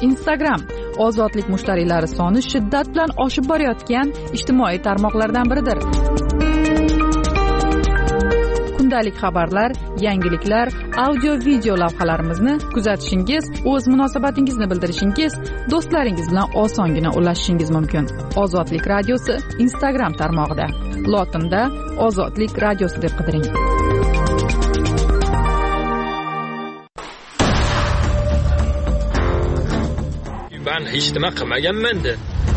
Instagram. Ozodlik mushtariylari soni shiddat bilan oshib borayotgan ijtimoiy tarmoqlardan biridir. Kundalik xabarlar, yangiliklar, audio-video lavhalarimizni kuzatishingiz, o'z munosabatingizni bildirishingiz, do'stlaringiz bilan osongina ulashishingiz mumkin. Ozodlik radiosi Instagram tarmog'ida. Lotinda Ozodlik radiosi deb qidiring. Ben hech nima qilmaganman-da.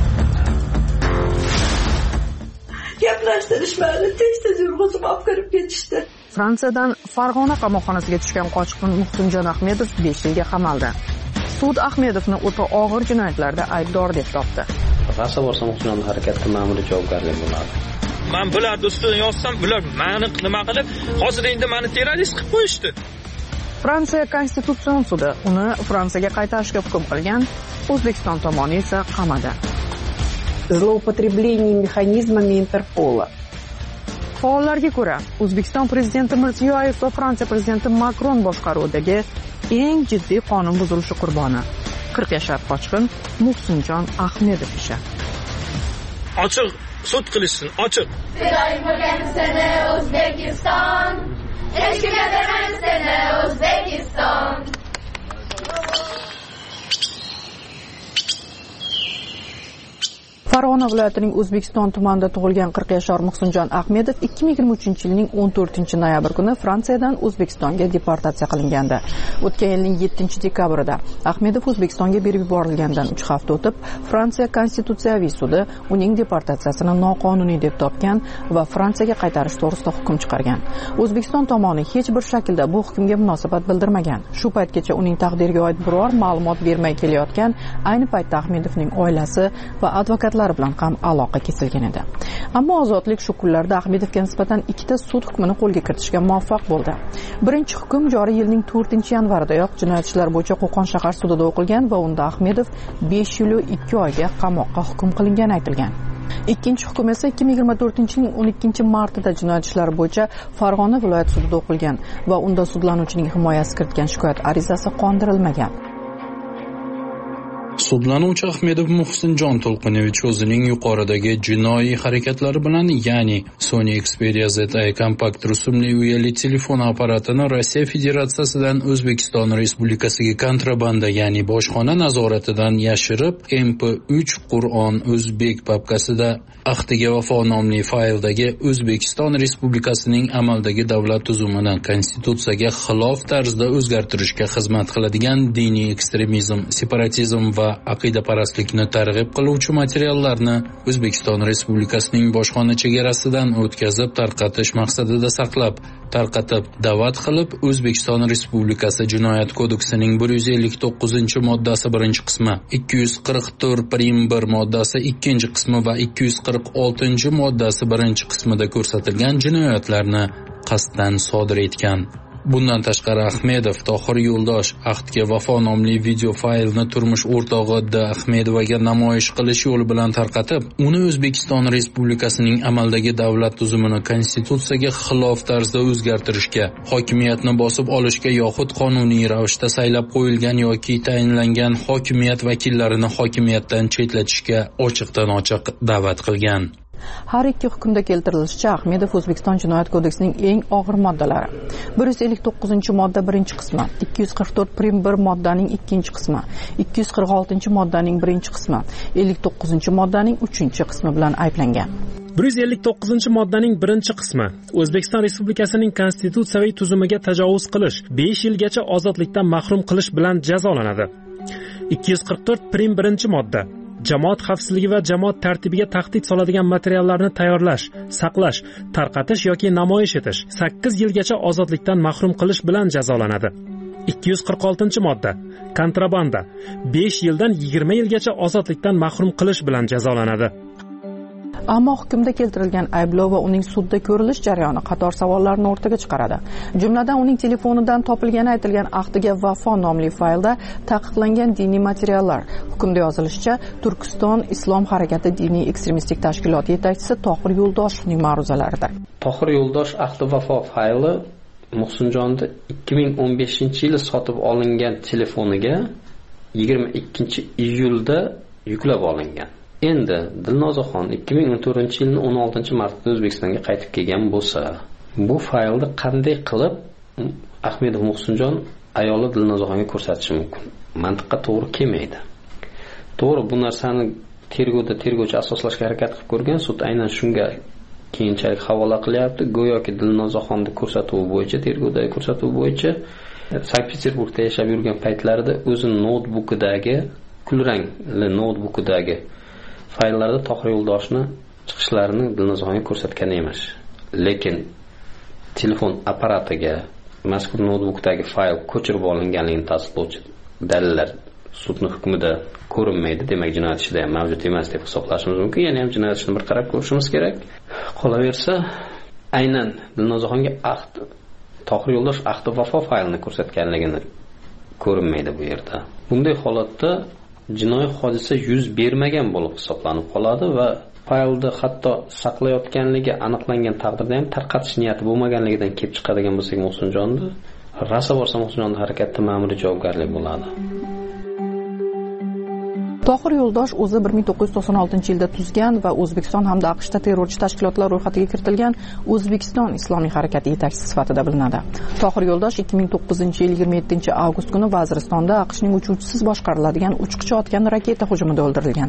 Gaplashtirishmadi, tez yurg'izib olib kirib ketishdi. Fransiyadan Farg'ona qamoqxonasiga tushgan qochqin Muhsinjon Ahmedov 5 yilga qamaldi. Sud Ahmedovni o'ta og'ir jinoyatlarda aybdor deb topdi. Qarsa borsa Muhsinjon harakatga ma'muriy javobgarlik bo'ladi. Men bular do'stini yozsam, bular meni nima qilib, hozir endi meni terrorist qilib qo'yishdi. Fransiya Konstitutsion sudi uni Fransiyaga qaytarishga hukm qilgan, O'zbekiston tomoni esa qamadi. Zloupotreblение mexanizmami Interpola. Faollarga ko'ra, O'zbekiston prezidenti Mirziyoyev va Fransiya prezidenti Makron boshqaruvidagi eng jiddiy qonun buzilishi qurboni 40 yashar qochqin Muhsinjon Ahmedov ishi. Ochiq sud qilishsin, ochiq. Fidoyi bo'lgan seni O'zbekiston, hech kimga bermaymiz seni O'zbekiston. Farg'ona viloyatining O'zbekiston tumanida tug'ilgan 40 yashar Muhsinjon Ahmedov 2023-yilning 14-noyabr kuni Fransiyadan O'zbekistonga deportatsiya qilingandi. O'tgan yilning 7-dekabrida Ahmedov O'zbekistonga berib yuborilgandan 3 hafta o'tib, Fransiya Konstitutsiyaviy sudi uning deportatsiyasini noqonuniy deb topgan va Fransiyaga qaytarish to'g'risida hukm chiqargan. O'zbekiston tomoni hech bir shaklda bu hukmga munosabat bildirmagan. Shu paytgacha uning taqdiriga oid biror ma'lumot bermay kelayotgan, ayni paytda Ahmedovning oilasi va advokatlari bilan ham aloqa kesilgan edi. Ammo ozodlik shu kunlarda Ahmedovga nisbatan ikkita sud hukmini qo'lga kiritishga muvaffaq bo'ldi. Birinchi hukm joriy yilning 4-yanvaridayoq jinoyat ishlari bo'yicha Qo'qon shahar sudida o'qilgan va unda Ahmedov 5 yil 2 oyga qamoqqa hukm qilingani aytilgan. Ikkinchi hukm esa 2024-yilning 12-martida jinoyat ishlari bo'yicha Farg'ona viloyat sudida o'qilgan va unda sudlanuvchining himoyasi kiritgan shikoyat arizasi qondirilmagan. Sudlanuvchi Ahmedov Muhsinjon To'lqinovich o'zining yuqoridagi jinoiy harakatlari bilan, ya'ni Sony Xperia ZA kompakt rusumli uyali telefon apparatini Rossiya Federatsiyasidan O'zbekiston Respublikasiga kontrabanda, ya'ni bojxona nazoratidan yashirib, MP3 Qur'on o'zbek papkasida Ahdiga vafo nomli fayldagi O'zbekiston Respublikasining amaldagi davlat tuzumini konstitutsiyaga xilof tarzda o'zgartirishga xizmat qiladigan diniy ekstremizm, separatizm va aqidaparastlikni targ'ib qiluvchi materiallarni O'zbekiston Respublikasining bojxona chegarasidan o'tkazib tarqatish maqsadida saqlab, tarqatib, da'vat qilib, O'zbekiston Respublikasi Jinoyat kodeksining 159-moddasi 1-qismi, 244-1 moddasi 2-qismi va 246-moddasi 1-qismida ko'rsatilgan jinoyatlarni qasddan sodir etgan. Bundan tashqari Ahmedov Tohir Yo'ldosh Ahdga vafo nomli video faylni turmush o'rtog'i D. Ahmedovaga namoyish qilish yo'li bilan tarqatib, uni O'zbekiston Respublikasining amaldagi davlat tuzumini konstitutsiyaga xilof tarzda o'zgartirishga, hokimiyatni bosib olishga yoxud qonuniy ravishda saylab qo'yilgan yoki tayinlangan hokimiyat vakillarini hokimiyatdan chetlatishga ochiqdan-ochiq da'vat qilgan. Har ikki hukmda keltirilishicha, Ahmedov O'zbekiston Jinoyat kodeksining eng og'ir moddalari 159-modda 1-qismi, 244-1 moddaning 2-qismi, 246-moddaning 1-qismi, 59-moddaning 3-qismi bilan ayblangan. 159-moddaning 1-qismi O'zbekiston Respublikasining konstitutsiyaviy tuzumiga tajovuz qilish, 5 yilgacha ozodlikdan mahrum qilish bilan jazolanadi. 244-1-modda jamoat xavfsizligi va jamoat tartibiga tahdid soladigan materiallarni tayyorlash, saqlash, tarqatish yoki namoyish etish 8 yilgacha ozodlikdan mahrum qilish bilan jazolanadi. 246-modda kontrabanda 5 yildan 20 yilgacha ozodlikdan mahrum qilish bilan jazolanadi. Ammo hukmda keltirilgan ayblov va uning sudda ko'rilish jarayoni qator savollarni o'rtaga chiqaradi. Jumladan uning telefonidan topilgani aytilgan Ahdiga vafo nomli faylda taqiqlangan diniy materiallar. Hukmda yozilishicha, Turkiston Islom harakati diniy ekstremistik tashkiloti yetakchisi Tohir Yo'ldoshovning ma'ruzalaridir. Tohir Yo'ldosh Ahdi vafo fayli Muhsinjonni 2015-yili sotib olingan telefoniga 22-iyulda yuklab olingan. Endi Dilnozaxon 2014-yilning 16-martida O'zbekistonga qaytib kelgan bo'lsa, bu faylni qanday qilib Ahmedov Muhsinjon ayoli Dilnozaxonga ko'rsatishi mumkin? Mantiqqa to'g'ri kelmaydi. To'g'ri, bu narsani tergovchi asoslashga harakat qilib ko'rgan, sud aynan shunga keyinchalik havola qilyapti. Go'yoki Dilnozaxonni ko'rsatuvi bo'yicha, tergovdagi ko'rsatuv bo'yicha Sankt-Peterburgda yashab yurgan paytlarida o'zi noutbukidagi, kulrangli noutbukidagi fayllarda Tohir Yo'ldoshni chiqishlarini Dilnozaxonga ko'rsatgan emas. Lekin telefon apparatiga mazkur noutbukdagi fayl ko'chirib olinganligini tasdiqlovchi dalillar sudning hukmida ko'rinmaydi. Demak, jinoyat ishida ham mavjud emas deb hisoblashimiz mumkin. Ya'ni ham jinoyat ishini bir qarab ko'rishimiz kerak. Qolaversa, aynan Dilnozaxonga Tohir Yo'ldosh ahdi vafo faylini ko'rsatganligini ko'rinmaydi bu yerda. Bunday holatda jinoiy hodisa yuz bermagan bo'lib hisoblanib qoladi va faylni hatto saqlayotganligi aniqlangan taqdirda ham tarqatish niyati bo'lmaganligidan kelib chiqadigan bo'lsak, Muhsinjonni rasa borsa Muhsinjonning harakatda ma'muriy javobgarlik bo'ladi. Tohir Yo'ldosh o'zi 1996-yilda tuzgan va O'zbekiston hamda AQShda terrorchi tashkilotlar ro'yxatiga kiritilgan O'zbekiston Islomiy harakati yetakchisi sifatida bilinadi. Tohir Yo'ldosh 2009-yil 27-avgust kuni Vaziristonda AQShning uchuvchisiz boshqariladigan uchqich otgan raketa hujumida o'ldirilgan.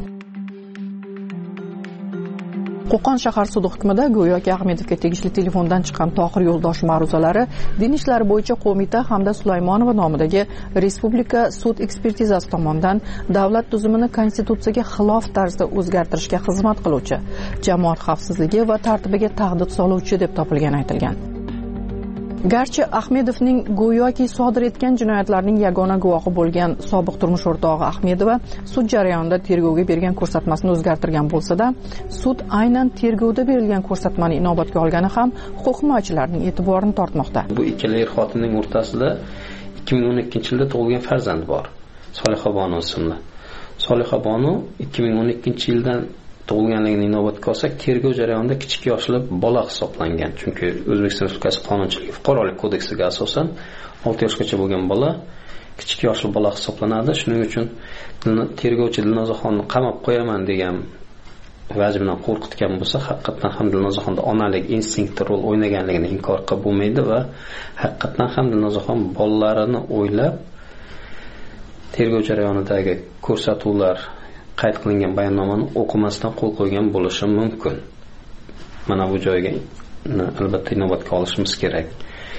Qo'qon shahar sudi hukmida go'yoki Ahmedovga tegishli telefondan chiqqan Tohir Yo'ldosh ma'ruzalari din ishlari bo'yicha qo'mita hamda Sulaymonova nomidagi Respublika sud ekspertizasi tomonidan davlat tuzumini konstitutsiyaga xilof tarzda o'zgartirishga xizmat qiluvchi, jamoat xavfsizligi va tartibiga tahdid soluvchi deb topilgani aytilgan. Garchi Ahmedovning go'yoki sodir etgan jinoyatlarning yagona guvohi bo'lgan sobiq turmush o'rtog'i Ahmedova sud jarayonida tergovga bergan ko'rsatmasini o'zgartirgan bo'lsa-da, sud aynan tergovda berilgan ko'rsatmani inobatga olgani ham huquq himoyachilarning e'tiborini tortmoqda. Bu ikkala er-xotinning o'rtasida 2012-yilda tug'ilgan farzand bor. Solixabonu ismli. Solixabonu 2012-yildan tug'ilganligini inobatga olsak, tergov jarayonida kichik yoshli bola hisoblangan. Chunki O'zbekiston Respublikasi Qonunchiligi fuqarolik kodeksiga asosan 6 yoshgacha bo'lgan bola kichik yoshli bola hisoblanadi. Shuning uchun tergovchi Dilnozaxonni qamab qo'yaman degan vajh bilan qo'rqitgan bo'lsa, haqiqatan ham Dilnozaxonda onalik instinkti rol o'ynaganligini inkor qilib bo'lmaydi va haqiqatan ham Dilnozaxon bolalarini o'ylab tergov jarayonidagi ko'rsatuvlar qayd qilingan bayonnomani o'qimasdan qo'l qo'ygan bo'lishi mumkin. Mana bu joyga albatta inobatga olishimiz kerak.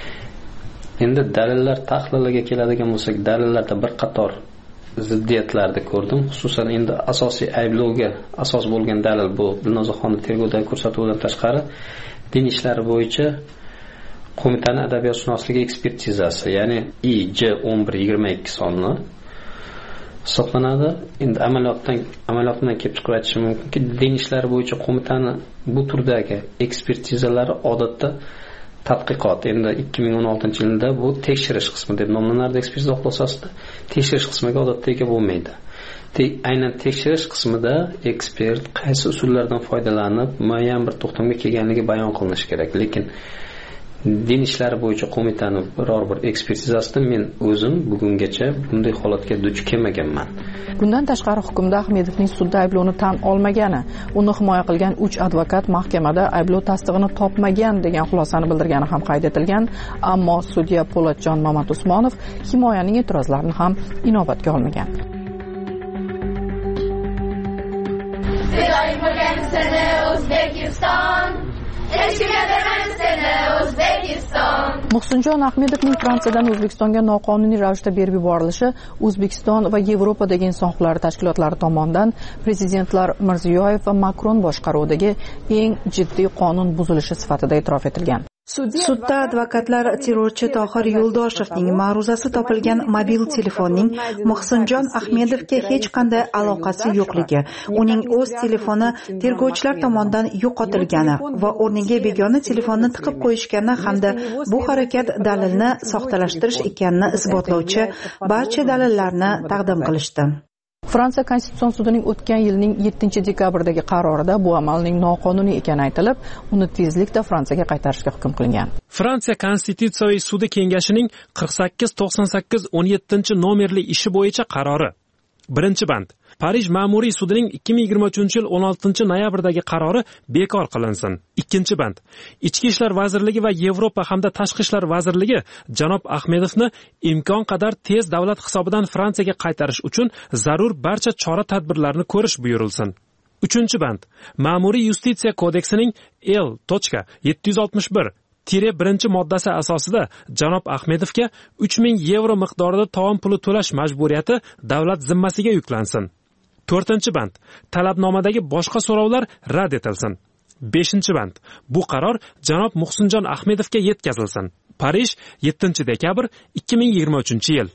Endi dalillar tahliliga keladigan bo'lsak, dalillarda bir qator ziddiyatlarni ko'rdim. Xususan endi asosiy ayblovga asos bo'lgan dalil bu Dilnozaxonni tergovdagi ko'rsatuvdan tashqari din ishlari bo'yicha qo'mitaning adabiyotshunosligi ekspertizasi, ya'ni IJ1122 sonli hisoblanadi. Endi amaliyotdan kelib chiqib aytishim mumkinki, din ishlari bo'yicha qo'mitani bu turdagi ekspertizalari odatda tadqiqot, endi 2016-yilda bu tekshirish qismi deb nomlanardi ekspertiza xulosasidagi. Tekshirish qismiga odatda ega bo'lmaydi. Aynan tekshirish qismida ekspert qaysi usullardan foydalanib muayyan bir to'xtamga kelganligi bayon qilinishi kerak. Lekin din ishlari bo'yicha qo'mitaning biror bir ekspertizasida men o'zim bugungacha bunday holatga duch kelmaganman. Bundan tashqari hukmda Ahmedovning sudda ayblovni tan olmagani, uni himoya qilgan 3 advokat mahkamada ayblov tasdig'ini topmagan degan xulosani bildirgani ham qayd etilgan, ammo sudya Po'latjon Mamat-Usmonov himoyaning e'tirozlarini ham inobatga olmagan. O'zbekiston Muhsinjon Ahmedovning Fransiyadan O'zbekistonga noqonuniy ravishda berib yuborilishi O'zbekiston va Yevropadagi inson huquqlari tashkilotlari tomonidan prezidentlar Mirziyoyev va Makron boshqaruvidagi eng jiddiy qonun buzilishi sifatida e'tirof etilgan. Sudda advokatlar terrorchi Tohir Yo'ldoshovning ma'ruzasi topilgan mobil telefonning Muhsinjon Ahmedovga hech qanday aloqasi yo'qligi, uning o'z telefoni tergovchilar tomonidan yo'qotilgani va o'rniga begona telefonni tiqib qo'yishgani hamda bu harakat dalilni soxtalashtirish ekanini isbotlovchi barcha dalillarni taqdim qilishdi. Fransiya Konstitutsion sudining o'tgan yilning 7-dekabrdagi qarorida bu amalning noqonuniy ekani aytilib, uni tezlikda Fransiyaga qaytarishga hukm qilingan. Fransiya Konstitutsiyaviy sudi kengashining 4898/17 nomerli ishi bo'yicha qarori Birinchi band. Parij ma'muriy sudining 2023-yil 16-noyabrdagi qarori bekor qilinsin. Ikkinchi band. Ichki ishlar vazirligi va Yevropa hamda tashqi ishlar vazirligi janob Ahmedovni imkon qadar tez davlat hisobidan Fransiyaga qaytarish uchun zarur barcha chora-tadbirlarni ko'rish buyurilsin. Uchinchi band. Ma'muriy yustitsiya kodeksining L.761 moddasi asosida janob Ahmedovga 3000 yevro miqdorida taom puli to'lash majburiyati davlat zimmasiga yuklansin. 4-band. Talabnomadagi boshqa so'rovlar rad etilsin. 5-band. Bu qaror janob Muhsinjon Ahmedovga yetkazilsin. Parij 7-dekabr 2023-yil.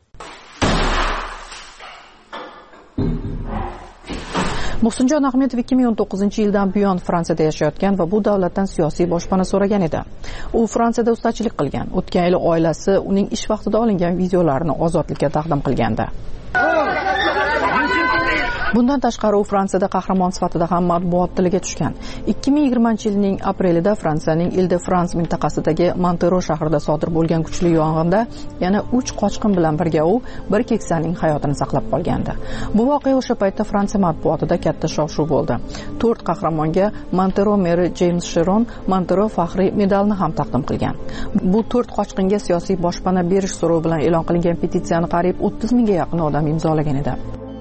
Muhsinjon Ahmedov 2019-yildan buyon Fransiyada yashayotgan va bu davlatdan siyosiy boshpana so'ragan edi. U Fransiyada ustachilik qilgan. O'tgan yili oilasi uning ish vaqtida olingan videolarini ozodlikka taqdim qilgandi. Bundan tashqari u Fransiyada qahramon sifatida ham matbuot tiliga tushgan. 2020-yilning aprelida Fransiyaning Ile-de-France mintaqasidagi Montero shahrida sodir bo'lgan kuchli yong'inda yana 3 qochqin bilan birga u bir keksaning hayotini saqlab qolgandi. Bu voqea o'sha paytda Fransiya matbuotida katta shov-shuv bo'ldi. 4 qahramonga Montero meri James Chiron Montero faxriy medalni ham taqdim qilgan. Bu 4 qochqinga siyosiy boshpana berish so'rovi bilan e'lon qilingan petitsiyani qariyb 30 mingga yaqin odam imzolagan edi.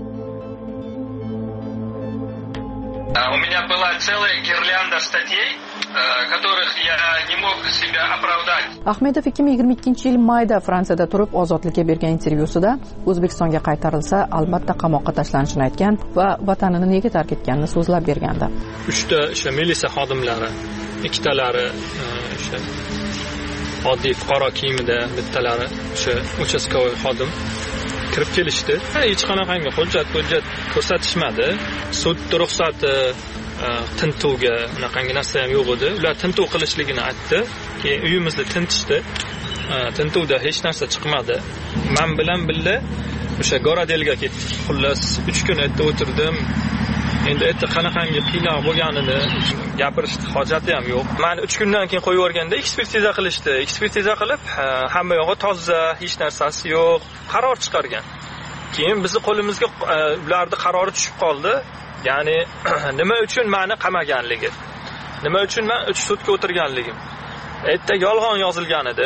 У меня была целая гирлянда статей, которых я не мог себя оправдать. Ahmedov 2022-yil mayda Fransiyada turib ozodlikka bergan intervyusida O'zbekistonga qaytarilsa, albatta qamoqqa tashlanishini aytgan va vatanini nega tark etganini so'zlab bergandi. 3 ta o'sha militsiya xodimlari, 2 talari o'sha oddiy fuqaro kiyimida, bittalari o'sha uchastkovoy xodim kirib kelishdi. Hech qanaqangi hujjat ko'rsatishmadi. Sud ruxsati tintuvga unaqangi narsa ham yo'q edi. Ular tintuv qilishligini aytdi. Keyin uyimizda tintishdi. Tintuvda hech narsa chiqmadi. Men bilan birga o'sha Goradelga ketdik. Xullas 3 kun yerda o'tirdim. Endi yerda qanaqangi qiynoq bo'lganini gapirishni hojati ham yo'q. Men 3 kundan keyin qo'yib yuborganda ekspertiza qilishdi. Ekspertiza qilib, hamma yog'i toza, hech narsasi yo'q, qaror chiqargan. Keyin bizning qo'limizga ularning qarori tushib qoldi. Ya'ni nima uchun meni qamaganligi, nima uchun men 3 sutka o'tirganligim. Yerda yolg'on yozilgan edi.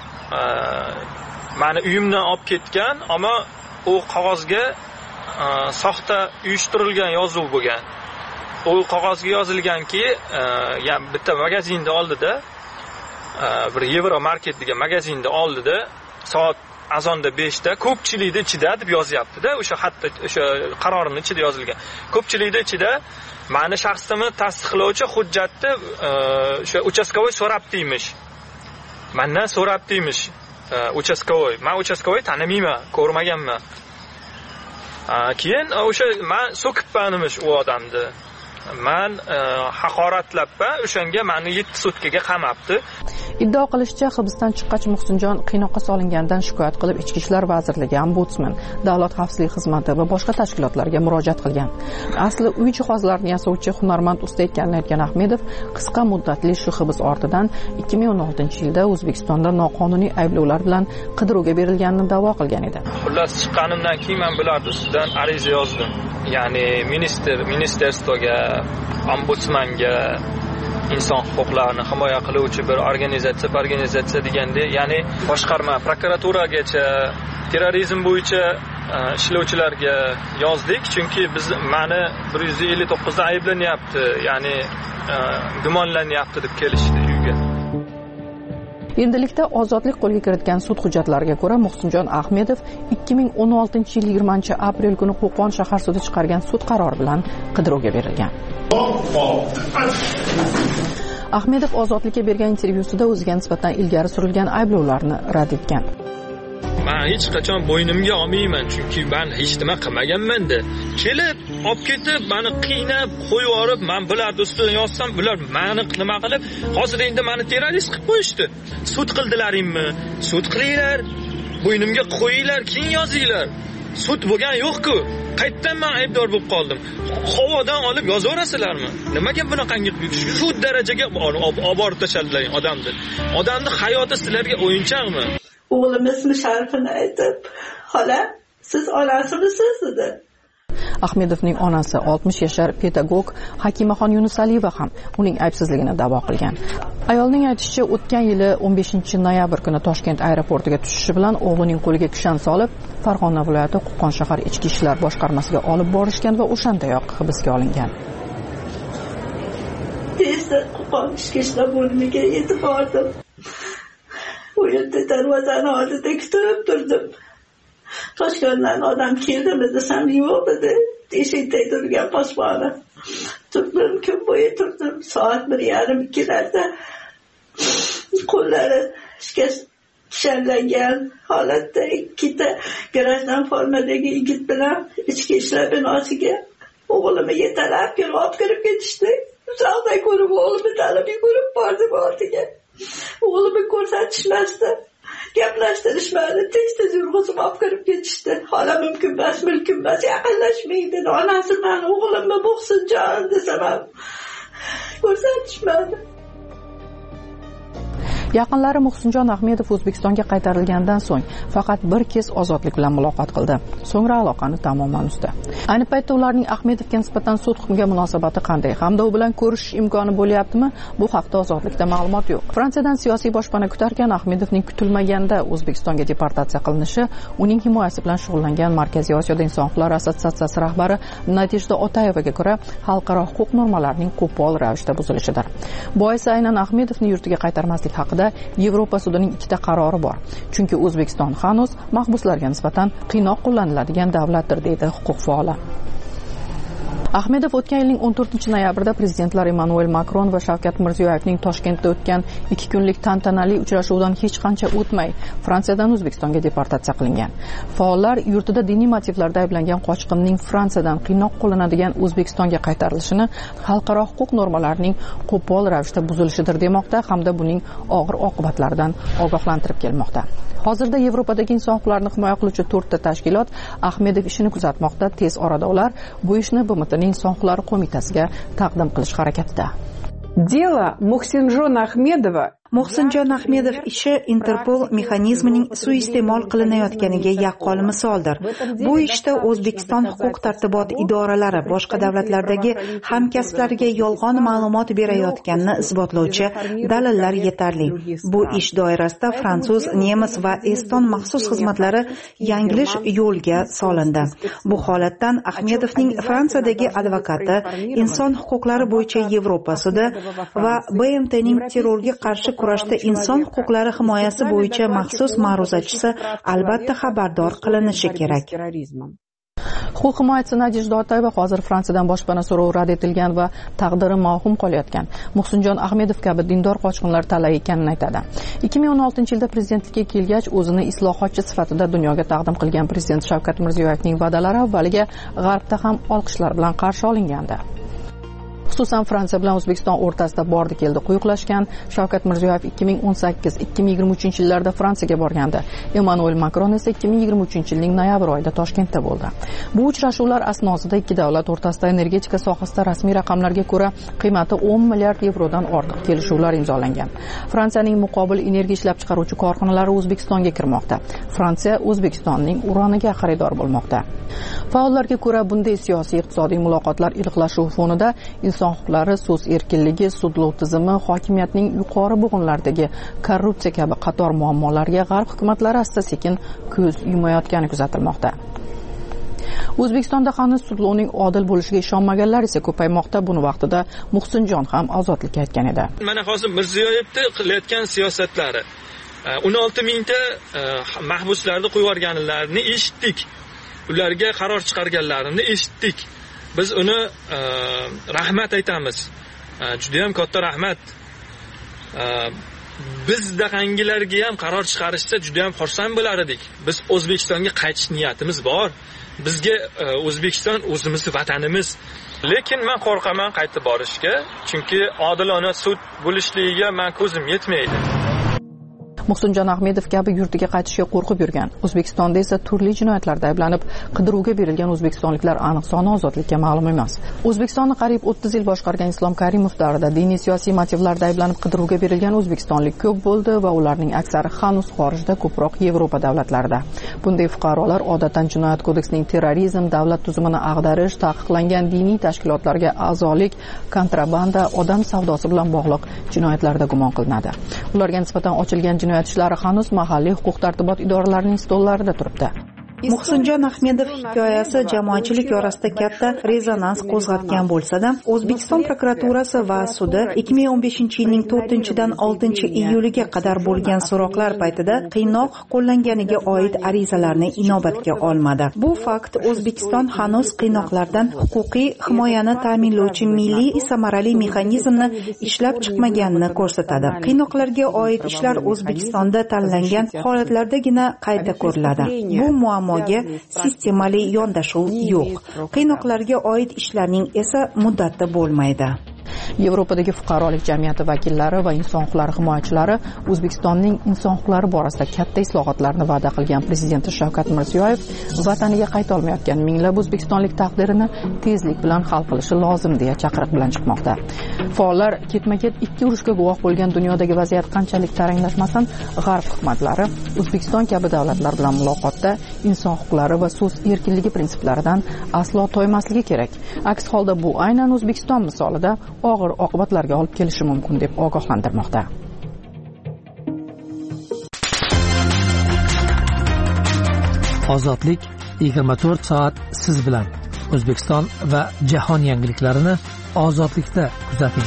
Meni uyimdan olib ketgan, ammo u qog'ozga soxta uyushtirilgan yozuv bo'lgan. U qog'ozga yozilganki, bitta magazinda oldida, bir Euro Market degan magazinda oldida soat azonda 5 da ko'pchilikning ichida deb yozyapti-da, o'sha hatto o'sha qarorning ichida yozilgan. Ko'pchilikning ichida meni shaxsimni tasdiqlovchi hujjatni o'sha uchastkovoy so'rabdi deymish. Mendan so'rabdi deymish uchastkovoy. Men uchastkovoy tanimayman, ko'rmaganman. Keyin o'sha men so'kibmanmish u odamni. Men haqoratlab o'shanga meni 7 sutkaga qamabdi. Iddio qilishicha, hibsdan chiqqach Muhsinjon qiynoqqa solingandan shikoyat qilib Ichki ishlar vazirligi, Ombudsman, Davlat xavfsizlik xizmati va boshqa tashkilotlarga murojaat qilgan. Asli uy jihozlarini yasovchi hunarmand usta ekanini aytgan Ahmedov qisqa muddatli shu hibs ortidan 2016-yilda O'zbekistonda noqonuniy ayblovlar bilan qidiruvga berilganini da'vo qilgan edi. Xullas chiqqanimdan keyin men bularning ustidan ariza yozdim. Ya'ni ministerstoga, Ombudsmanga, inson huquqlarini himoya qiluvchi bir organizatsiya deganda, ya'ni boshqarma prokuraturagacha terrorizm bo'yicha ishlovchilarga yozdik, chunki meni 159 da ayblanyapti, ya'ni gumonlanyapti deb kelishdi uyga. Endilikda ozodlik qo'lga kiritgan sud hujjatlariga ko'ra Muhsinjon Ahmedov 2016-yil 20-aprel kuni Qo'qon shahar sudi chiqargan sud qarori bilan qidiruvga berilgan. Ahmedov ozodlikka bergan intervyusida o'ziga nisbatan ilgari surilgan ayblovlarni rad etgan. Men hech qachon bo'ynimga olmayman, chunki men hech nima qilmaganman-da. Kelib, olib ketib, meni qiynab, qo'yib yuborib, men bularning ustidan yozsam, bular meni nima qilib, hozir endi meni terrorist qilib qo'yishdi. Sud qildilaringmi? Sud qilinglar, bo'ynimga qo'yinglar, keyin yozinglar. Sud bo'lgan yo'q-ku. Qayerdan men aybdor bo'lib qoldim? Havodan olib yozaverasizlarmi? Nimaga bunaqangi shu darajaga olib borib tashladilaring odamni? Odamning hayoti sizlarga o'yinchoqmi? O'g'limiz sharifini aytib, "Xola, siz onasimisiz?" dedi. Ahmedovning onasi 60 yashar pedagog Hakimaxon Yunusaliyeva ham uning aybsizligini da'vo qilgan. Ayolning aytishicha, o'tgan yili 15-noyabr kuni Toshkent aeroportiga tushishi bilan o'g'lining qo'liga kishan solib, Farg'ona viloyati Qo'qon shahar ichki ishlar boshqarmasiga olib borishgan va o'shandayoq hibsga olingan. Tezda Qo'qon ichki ishlar bo'limiga yetib bordim. U yerda darvozani oldida kutib turdim. Toshkentdan odam keldimi desam, yo'q edi. Eshikda turgan posboni. Turdim, kun bo'yi turdim. Soat 1:30-2larda qo'llari kishanlangan holatda ikkita garajdan formadagi yigit bilan ichki ishlar binosiga o'g'limni yetalab kelib olib kirib ketishdi. Uzaqdan ko'rib o'g'limni talab yugurib bordim oldiga. O'g'limni ko'rsatishmasdi. Gaplashtirishmadi, tez yurg'izib olib kirib ketishdi. Hala mumkin emas, yaqinlashmang dedi. Onasi men o'g'limni Muhsinjon desam ham ko'rsatishmadi. Yaqinlari Muhsinjon Ahmedov O'zbekistonga qaytarilgandan so'ng faqat bir kez ozodlik bilan muloqot qildi. So'ngra aloqani tamoman uzdi. Ayni paytda ularning Ahmedovga nisbatan sud hukmiga munosabati qanday hamda u bilan ko'rishish imkoni bo'lyaptimi? Bu haqda ozodlikda ma'lumot yo'q. Fransiyadan siyosiy boshpana kutarkan Ahmedovning kutilmaganda O'zbekistonga deportatsiya qilinishi uning himoyasi bilan shug'ullangan Markaziy Osiyoda inson huquqlari assotsiatsiyasi rahbari Nadejda Otayevaga ko'ra xalqaro huquq normalarining qo'pol ravishda buzilishidir. Boisi aynan Ahmedovni yurtiga qaytarmaslik haqida Yevropa sudining ikkita qarori bor. Chunki O'zbekiston hanuz mahbuslarga nisbatan qiynoq qo'llaniladigan davlatdir, deydi huquq faoli. Ahmedov o'tgan yilning 14-noyabrda prezidentlar Emmanuel Macron va Shavkat Mirziyoyevning Toshkentda o'tgan 2 kunlik tantanali uchrashuvidan hech qancha o'tmay Fransiyadan O'zbekistonga deportatsiya qilingan. Faollar yurtida diniy motivlarda ayblangan qochqinning Fransiyadan qiynoq qo'llanadigan O'zbekistonga qaytarilishini xalqaro huquq normalarining qo'pol ravishda buzilishidir demoqda hamda buning og'ir oqibatlaridan ogohlantirib kelmoqda. Hozirda Yevropadagi inson huquqlarini himoya qiluvchi 4 ta tashkilot Ahmedov ishini kuzatmoqda. Tez orada ular bu ishni BMTning inson huquqlari qo'mitasiga taqdim qilish harakatida. Дело Muhsinjon Ahmedova Muhsinjon Ahmedov ishi Interpol mexanizmining suiiste'mol qilinayotganiga yaqqol misoldir. Bu ishda O'zbekiston huquq-tartibot idoralari boshqa davlatlardagi hamkasblariga yolg'on ma'lumot berayotganini isbotlovchi dalillar yetarli. Bu ish doirasida fransuz, nemis va eston maxsus xizmatlari yanglish yo'lga solindi. Bu holatdan Ahmedovning Fransiyadagi advokati, inson huquqlari bo'yicha Yevropa sudi va BMTning terrorga qarshi kurashda inson huquqlari himoyasi bo'yicha maxsus ma'ruzachisi albatta xabardor qilinishi kerak. Huquq himoyachisi Nadejda Otayeva hozir Fransiyadan boshpana so'rovi rad etilgan va taqdiri mavhum qolayotgan Muhsinjon Ahmedov kabi dindor qochqinlar talay ekanini aytadi. 2016-yilda prezidentlikka kelgach o'zini islohotchi sifatida dunyoga taqdim qilgan prezident Shavkat Mirziyoyevning va'dalari avvaliga G'arbda ham olqishlar bilan qarshi olingandi. Xususan Fransiya bilan O'zbekiston o'rtasida bordi-keldi quyuqlashgan. Shavkat Mirziyoyev 2018-2023 yillarda Fransiyaga borgandi. Emmanuel Macron esa 2023-yilning noyabr oyida Toshkentda bo'ldi. Bu uchrashuvlar asnosida ikki davlat o'rtasida energetika sohasida rasmiy raqamlarga ko'ra qiymati 10 milliard yevrodan ortiq kelishuvlar imzolangan. Fransiyaning muqobil energiya ishlab chiqaruvchi korxonalari O'zbekistonga kirmoqda. Fransiya O'zbekistonning uraniga xaridor bo'lmoqda. Faollarga ko'ra bunday siyosiy iqtisodiy muloqotlar iliqlashuvi fonida inson huquqlari, so'z erkinligi, sudlov tizimi, hokimiyatning yuqori bo'g'inlaridagi korrupsiya kabi qator muammolarga G'arb hukumatlari asta-sekin ko'z yumayotgani kuzatilmoqda. O'zbekistonda hanuz sudlovning odil bo'lishiga ishonmaganlar esa ko'paymoqda. Buni vaqtida Muhsinjon ham ozodlikka aytgan edi. Mana hozir Mirziyoyevning qilayotgan siyosatlari 16 mingta mahbuslarni qo'yib yuborganlarini eshitdik. Ularga qaror chiqarganlarini eshitdik. Biz uni rahmat aytamiz. Juda ham katta rahmat. Biz daqangilarga ham qaror chiqarishsa juda ham xursand bo'lar edik. Biz O'zbekistonga qaytish niyatimiz bor. Bizga O'zbekiston o'zimizning vatanimiz. Lekin men qo'rqaman qaytib borishga, chunki odilona sud bo'lishligiga men ko'zim yetmaydi. Muhsinjon Ahmedov kabi yurtiga qaytishga qo'rqib yurgan, O'zbekistonda esa turli jinoyatlarda ayblanib qidiruvga berilgan o'zbekistonliklar aniq soni ozodlikka ma'lum emas. O'zbekistonni qariyb 30 yil boshqargan Islom Karimov davrida diniy siyosiy motivlarda ayblanib qidiruvga berilgan o'zbekistonlik ko'p bo'ldi va ularning aksari hanuz xorijda, ko'proq Yevropa davlatlarida. Bunday fuqarolar odatdan jinoyat kodeksining terrorizm, davlat tuzumini ag'darish, taqiqlangan diniy tashkilotlarga a'zolik, kontrabanda, odam savdosi bilan bog'liq jinoyatlarda gumon qilinadi. Ularga nisbatan ochilgan jinoyat ishlari hanuz mahalliy huquq-tartibot idoralarining stollarida turibdi. Muhsinjon Ahmedov hikoyasi jamoatchilik orasida katta rezonans qo'zg'atgan bo'lsa-da, O'zbekiston prokuraturasi va sudi 2015-yilning 4-dan 6-iyuliga qadar bo'lgan so'roqlar paytida qiynoq qo'llanganiga oid arizalarni inobatga olmadi. Bu fakt O'zbekiston hanuz qiynoqlardan huquqiy himoyani ta'minlovchi milliy samarali mexanizmni ishlab chiqmaganini ko'rsatadi. Qiynoqlarga oid ishlar O'zbekistonda tanlangan holatlardagina qayta ko'riladi. Bu muammoga sistemali yondashuv yo'q. Qiynoqlarga oid ishlarning esa muddati bo'lmaydi. Yevropadagi fuqarolik jamiyati vakillari va inson huquqlari himoyachilari O'zbekistonning inson huquqlari borasida katta islohotlarni va'da qilgan prezidenti Shavkat Mirziyoyev vataniga qayta olmayotgan minglab o'zbekistonlik taqdirini tezlik bilan hal qilishi lozim deya chaqiriq bilan chiqmoqda. Faollar ketma-ket 2 urushga guvoh bo'lgan dunyodagi vaziyat qanchalik taranglashmasin, g'arb hukumatlari O'zbekiston kabi davlatlar bilan muloqotda inson huquqlari va so'z erkinligi prinsiplaridan aslo toymasligi kerak. Aks holda bu aynan O'zbekiston misolida og'ir oqibatlarga olib kelishi mumkin deb ogohlantirmoqda. Ozodlik 24 soat siz bilan. O'zbekiston va jahon yangiliklarini ozodlikda kuzating.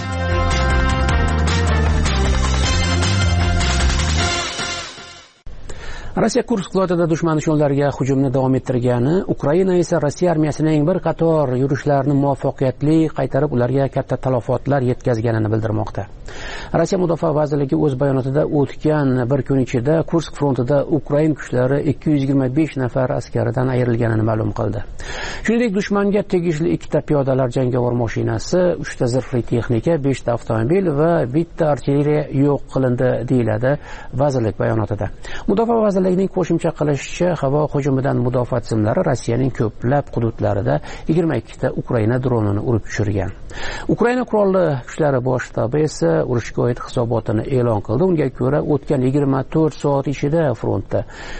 Rossiya Kursk viloyatida dushman nishonlariga hujumni davom ettirgani, Ukraina esa Rossiya armiyasining bir qator yurishlarini muvaffaqiyatli qaytarib, ularga katta talafotlar yetkazganini bildirmoqda. Rossiya Mudofaa vazirligi o'z bayonotida o'tgan bir kun ichida Kursk frontida Ukrain kuchlari 225 nafar askaridan ayrilganini ma'lum qildi. Shuningdek, dushmanga tegishli 2 ta piyodalar jangovar mashinasi, 3 ta zirhli texnika, 5 ta avtomobil va 1 ta artilleriya yo'q qilindi, deyiladi vazirlik bayonotida. Mudofaa vazirligining qo'shimcha qilishicha, havo hujumidan mudofaa tizimlari Rossiyaning ko'plab hududlarida 22 ta Ukraina dronini urib tushirgan. Ukraina qurolli kuchlari bosh shtabi esa urushga oid hisobotini e'lon qildi. Unga ko'ra, o'tgan 24 soat ichida frontda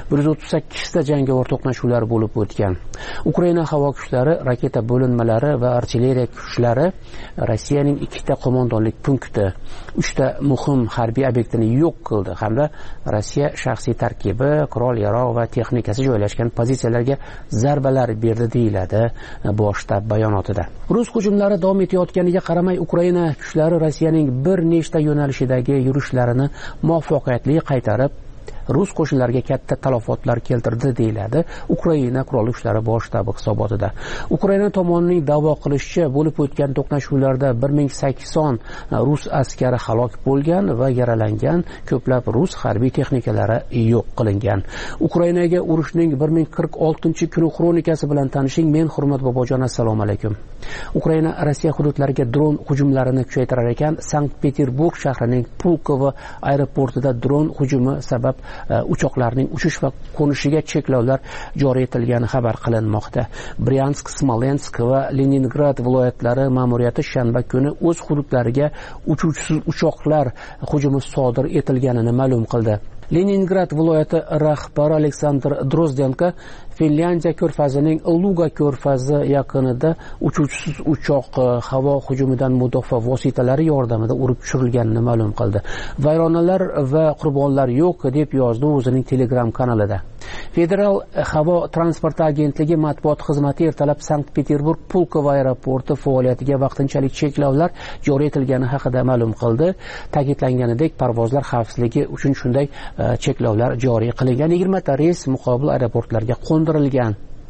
138 ta jangovar to'qnashuvlar bo'lib o'tgan. Ukraina havo kuchlari, raketa bo'linmalari va artilleriya kuchlari Rossiyaning 2 ta qo'mondonlik punkti, 3 ta muhim harbiy obyektini yo'q qildi hamda Rossiya shaxsiy tarkibi, qurol-yarog' va texnikasi joylashgan pozitsiyalarga zarbalar berdi, deyiladi bosh shtab bayonotida. Rus hujumlari davom etayotganiga qaramay, Ukraina kuchlari Rossiyaning bir nechta yo'nalishidagi yurishlarini muvaffaqiyatli qaytarib, Rus qo'shinlariga katta talafotlar keltirdi, deyiladi Ukraina qurolli kuchlari bosh shtabi hisobotida. Ukraina tomonining da'vo qilishicha, bo'lib o'tgan to'qnashuvlarda 1080 rus askari halok bo'lgan va yaralangan, ko'plab rus harbiy texnikalari yo'q qilingan. Ukrainaga urushning 1046-kuni xronikasi bilan tanishing. Men Hurmat Bobojon, assalomu alaykum. Ukraina Rossiya hududlariga dron hujumlarini kuchaytirar ekan. Sankt-Peterburg shahrining Pulkovo aeroportida dron hujumi sabab uchoqlarning uchish va qo'nishiga cheklovlar joriy etilgani xabar qilinmoqda. Bryansk, Smolensk va Leningrad viloyatlari ma'muriyati shanba kuni o'z hududlariga uchuvchisiz uchoqlar hujumi sodir etilganini ma'lum qildi. Leningrad viloyati rahbari Aleksandr Drozdenko Finlyandiya ko'rfazining Luga ko'rfazi yaqinida uchuvchisiz uchoq havo hujumidan mudofaa vositalari yordamida urib tushirilganini ma'lum qildi. Vayronalar va qurbonlar yo'q, deb yozdi o'zining Telegram kanalida. Federal havo transporti agentligi matbuot xizmati ertalab Sankt-Peterburg Pulkovo aeroporti faoliyatiga vaqtinchalik cheklovlar joriy etilgani haqida ma'lum qildi. Ta'kidlanganidek, parvozlar xavfsizligi uchun shunday cheklovlar joriy qilingan. 20 ta reys muqobil aeroportlarga qo'ndirilgan.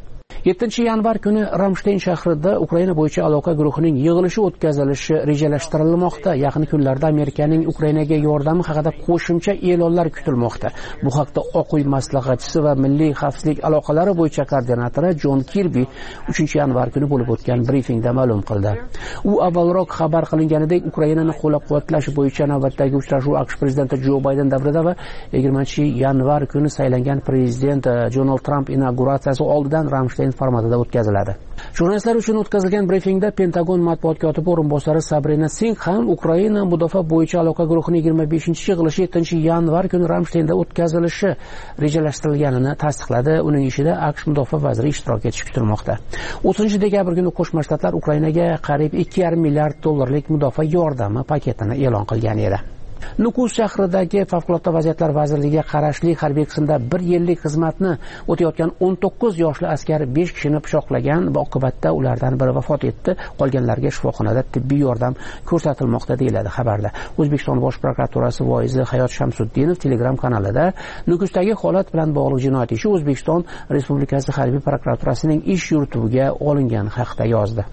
7-yanvar kuni Ramstein shahrida Ukraina bo'yicha aloqa guruhining yig'ilishi o'tkazilishi rejalashtirilmoqda. Yaqin kunlarda Amerikaning Ukrainaga yordami haqida qo'shimcha e'lonlar kutilmoqda. Bu haqda Oq uy maslahatchisi va milliy xavfsizlik aloqalari bo'yicha koordinatori Jon Kirbi 3-yanvar kuni bo'lib o'tgan brifingda ma'lum qildi. U avvalroq xabar qilinganidek Ukrainani qo'llab-quvvatlash bo'yicha navbatdagi uchrashuv AQSh prezidenti Jo Bayden davrida va 20-yanvar kuni saylangan prezident Donald Tramp inauguratsiyasi oldidan Ramstein formatida o'tkaziladi. Jurnalistlar uchun o'tkazilgan brifingda Pentagon matbuot kotibi o'rinbosari Sabrina Singh ham Ukraina mudofaa bo'yicha aloqa guruhining 25-yig'ilishi 7-yanvar kuni Ramsteinda o'tkazilishi rejalashtirilganini tasdiqladi. Uning ishida AQSh mudofaa vaziri ishtirok etishi kutilmoqda. 30-dekabr kuni Qo'shma Shtatlar Ukrainaga qariyb 2,5 milliard dollarlik mudofaa yordami paketini e'lon qilgan edi. Nukus shahridagi favqulodda vaziyatlar vazirligiga qarashli harbiy qismda 1 yillik xizmatni o'tayotgan 19 yoshli askar 5 kishini pichoqlagan va oqibatda ulardan biri vafot etdi. Qolganlarga shifoxonada tibbiy yordam ko'rsatilmoqda deyiladi xabarda. O'zbekiston Bosh prokuraturasi voizi Hayot Shamsuddinov Telegram kanalida Nukusdagi holat bilan bog'liq jinoyat ishi O'zbekiston Respublikasi harbiy prokuraturasining ish yurituviga olingan haqida yozdi.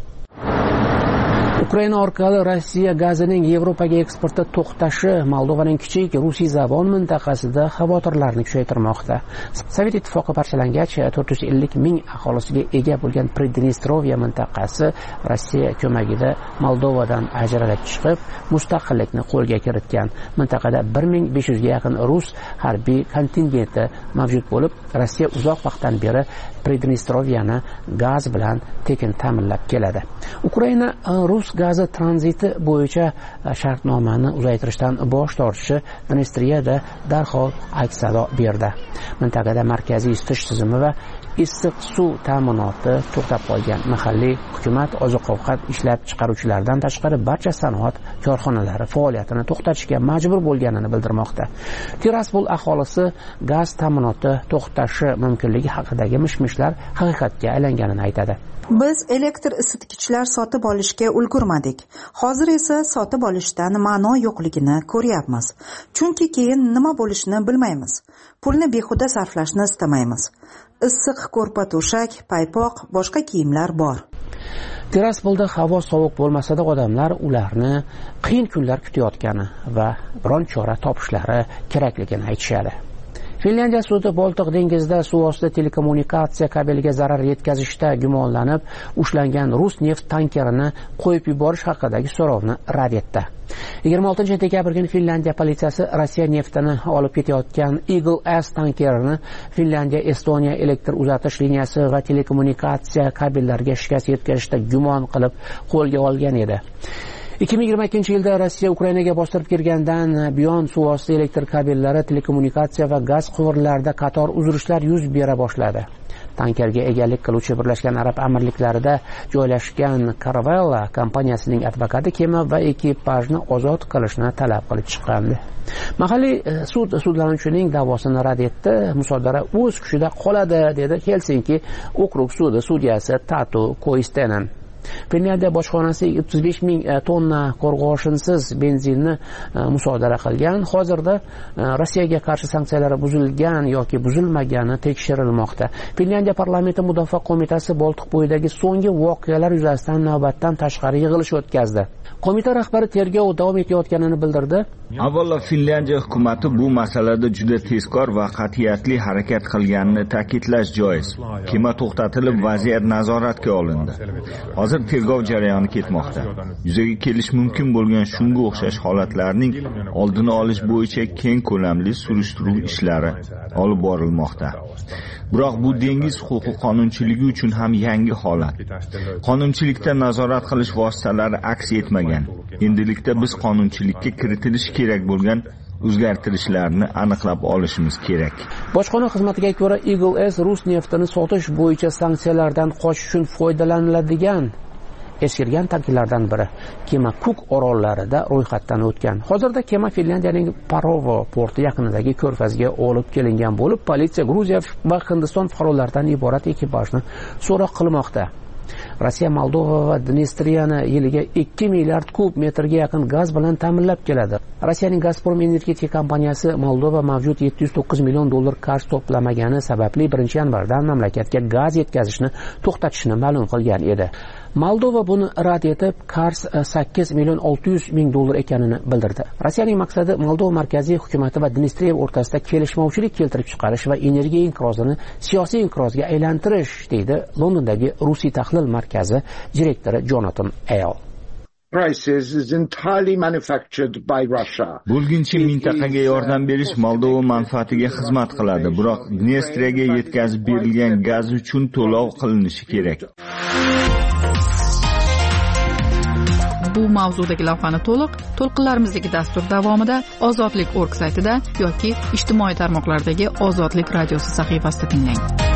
Ukraina orqali Rossiya gazining Yevropaga eksporti to'xtashi Moldovaning kichik Rusiyzabon mintaqasida xavotirlarni kuchaytirmoqda. Sovet ittifoqi parchalangach 450 ming aholisiga ega bo'lgan Pridnestrovya mintaqasi Rossiya ko'magida Moldovadan ajralib chiqib, mustaqillikni qo'lga kiritgan. Mintaqada 1500 ga yaqin rus harbiy kontingenti mavjud bo'lib, Rossiya uzoq vaqtdan beri Pridnestroviyani gaz bilan tekin ta'minlab keladi. Ukraina rus gazi tranziti bo'yicha shartnomani uzaytirishdan bosh tortishi Dnestriyada darhol aks sado berdi. Mintaqada markaziy isitish tizimi va issiq suv ta'minoti to'xtab qolgan. Mahalliy hukumat oziq-ovqat ishlab chiqaruvchilardan tashqari barcha sanoat korxonalari faoliyatini to'xtatishga majbur bo'lganini bildirmoqda. Tiraspol aholisi gaz ta'minoti to'xtashi mumkinligi haqidagi mish-mishlar haqiqatga aylanganini aytadi. Biz elektr isitgichlar sotib olishga ulgurmadik. Hozir esa sotib olishdan ma'no yo'qligini ko'ryapmiz. Chunki keyin nima bo'lishini bilmaymiz. Pulni behuda sarflashni istamaymiz. Issiq ko'rpa-to'shak, paypoq, boshqa kiyimlar bor. Tiraspolda havo sovuq bo'lmasa-da odamlar ularni qiyin kunlar kutayotgani va biron chora topishlari kerakligini aytishadi. Finlyandiya sudi Boltiq dengizida suv osti telekommunikatsiya kabeliga zarar yetkazishda gumonlanib ushlangan rus neft tankerini qo'yib yuborish haqidagi so'rovni rad etdi. 26-dekabr kuni Finlyandiya politsiyasi Rossiya neftini olib ketayotgan Eagle S tankerini Finlyandiya Estoniya elektr uzatish liniyasi va telekommunikatsiya kabellariga shikast yetkazishda gumon qilib qo'lga olgan edi. 2022-yilda Rossiya Ukrainaga bostirib kirgandan buyon suv osti elektr kabellari, telekommunikatsiya va gaz quvurlarida qator uzilishlar yuz bera boshladi. Tankerga egalik qiluvchi Birlashgan Arab Amirliklarida joylashgan Caravella kompaniyasining advokati kema va ekipajni ozod qilishni talab qilib chiqqandi. Mahalliy sud sudlanuvchining da'vosini rad etdi. Musodara o'z kuchida qoladi, dedi Helsinki okrug sudi sudyasi Tatu Koistenen. Finlyandiya bojxonasi 35 ming tonna qo'rg'oshinsiz benzinni musodara qilgan. Hozirda Rossiyaga qarshi sanksiyalar buzilgan yoki buzilmagani tekshirilmoqda. Finlyandiya parlamenti mudofaa qo'mitasi Boltiq bo'yidagi so'nggi voqealar yuzasidan navbatdan tashqari yig'ilish o'tkazdi. Qo'mita rahbari tergov davom etayotganini bildirdi. Avvalo Finlyandiya hukumati bu masalada juda tezkor va qat'iyatli harakat qilganini ta'kidlash joiz. Kema to'xtatilib, vaziyat nazoratga olindi. Hozir tergov jarayoni ketmoqda. Yuzaga kelish mumkin bo'lgan shunga o'xshash holatlarning oldini olish bo'yicha keng ko'lamli surishtiruv ishlari olib borilmoqda. Biroq bu dengiz huquq qonunchiligi uchun ham yangi holat. Qonunchilikda nazorat qilish vositalari aks etmagan. Endilikda biz qonunchilikka kiritilishi kerak bo'lgan o'zgartirishlarni aniqlab olishimiz kerak. Bojxona xizmatiga ko'ra Eagle S rus neftini sotish bo'yicha sanksiyalardan qochish uchun foydalaniladigan eskirgan tankerlardan biri kema Cook orollarida ro'yxatdan o'tgan. Hozirda kema Finlyandiyaning Parovo porti yaqinidagi ko'rfazga olib kelingan bo'lib, politsiya Gruziya va Hindiston fuqarolaridan iborat ekipajni so'roq qilmoqda. Rossiya Moldova va Dnestriyani yiliga 2 milliard kub metrga yaqin gaz bilan ta'minlab keladi. Rossiyaning Gazprom energetika kompaniyasi Moldova mavjud 709 million dollar qarz to'plamagani sababli 1-yanvardan mamlakatga gaz yetkazishni to'xtatishni ma'lum qilgan edi. Moldova buni rad etib, qarz 8 million 600 ming dollar ekanini bildirdi. Rossiyaning maqsadi Moldova markaziy hukumati va Dnestriya o'rtasida kelishmovchilik keltirib chiqarish va energiya inqirozini siyosiy inqirozga aylantirish, deydi Londondagi Rusiy tahlil markazi direktori Jonathan Eyal. Bo'lginchi mintaqaga yordam berish Moldova manfaatiga xizmat qiladi, biroq Dnestriyaga yetkazib berilgan gaz uchun to'lov qilinishi kerak. Bu mavzudagi lavhani to'lqinlarimizdagi dastur davomida Ozodlik.org saytida yoki ijtimoiy tarmoqlardagi Ozodlik radiosi sahifasida tinglang.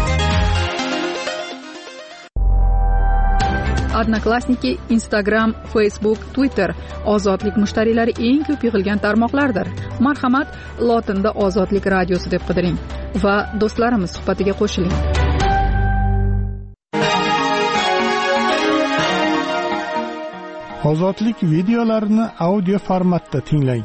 Odnoklassniki, Instagram, Facebook, Twitter Ozodlik mushtariylari eng ko'p yig'ilgan tarmoqlardir. Marhamat, lotinda Ozodlik radiosi deb qidiring va do'stlarimiz suhbatiga qo'shiling. Ozodlik videolarini audio formatda tinglang.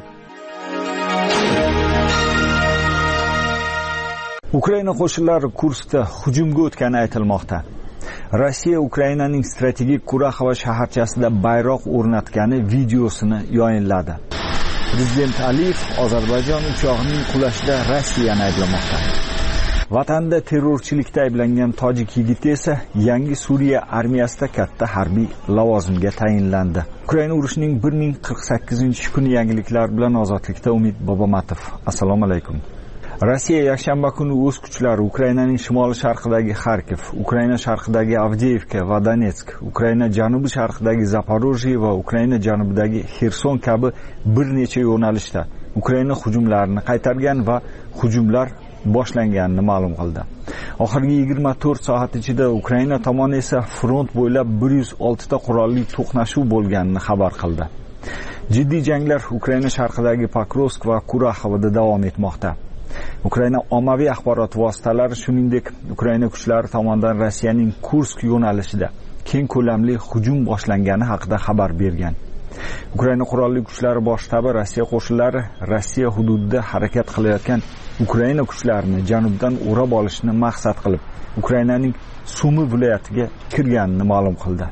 Ukraina qo'shinlari Kurskda hujumga o'tgani aytilmoqda. Rossiya Ukrainaning strategik Kuraxova shaharchasida bayroq o'rnatgani videosini yayinladi. Prezident Aliyev Ozarbayjon uchog'ining qulashida Rossiyani ayblamoqda. Vatanda terrorchilikda ayblangan tojik yigiti esa yangi Suriya armiyasida katta harbiy lavozimga tayinlandi. Ukraina urushining 1048-kuni yangiliklar bilan Ozodlikda Umid Bobomatov. Assalomu alaykum. Rossiya yakshanba kuni o'z kuchlari Ukrainaning shimoli sharqidagi Xarkov, Ukraina sharqidagi Avdiivka va Donetsk, Ukraina janubi sharqidagi Zaporojye va Ukraina janubidagi Xerson kabi bir necha yo'nalishda Ukraina hujumlarini qaytargan va hujumlar boshlanganini ma'lum qildi. Oxirgi 24 soat ichida Ukraina tomoni esa front bo'ylab 106 ta qurolli to'qnashuv bo'lganini xabar qildi. Jiddiy janglar Ukraina sharqidagi Pokrovsk va Kuraxovda davom etmoqda. Ukraina ommaviy axborot vositalari shuningdek Ukraina kuchlari tomonidan Rossiyaning Kursk yo'nalishida keng ko'lamli hujum boshlangani haqida xabar bergan. Ukraina qurolli kuchlari bosh shtabi Rossiya qo'shinlari Rossiya hududida harakat qilayotgan Ukraina kuchlarini janubdan o'rab olishni maqsad qilib, Ukrainaning Sumi viloyatiga kirganini ma'lum qildi.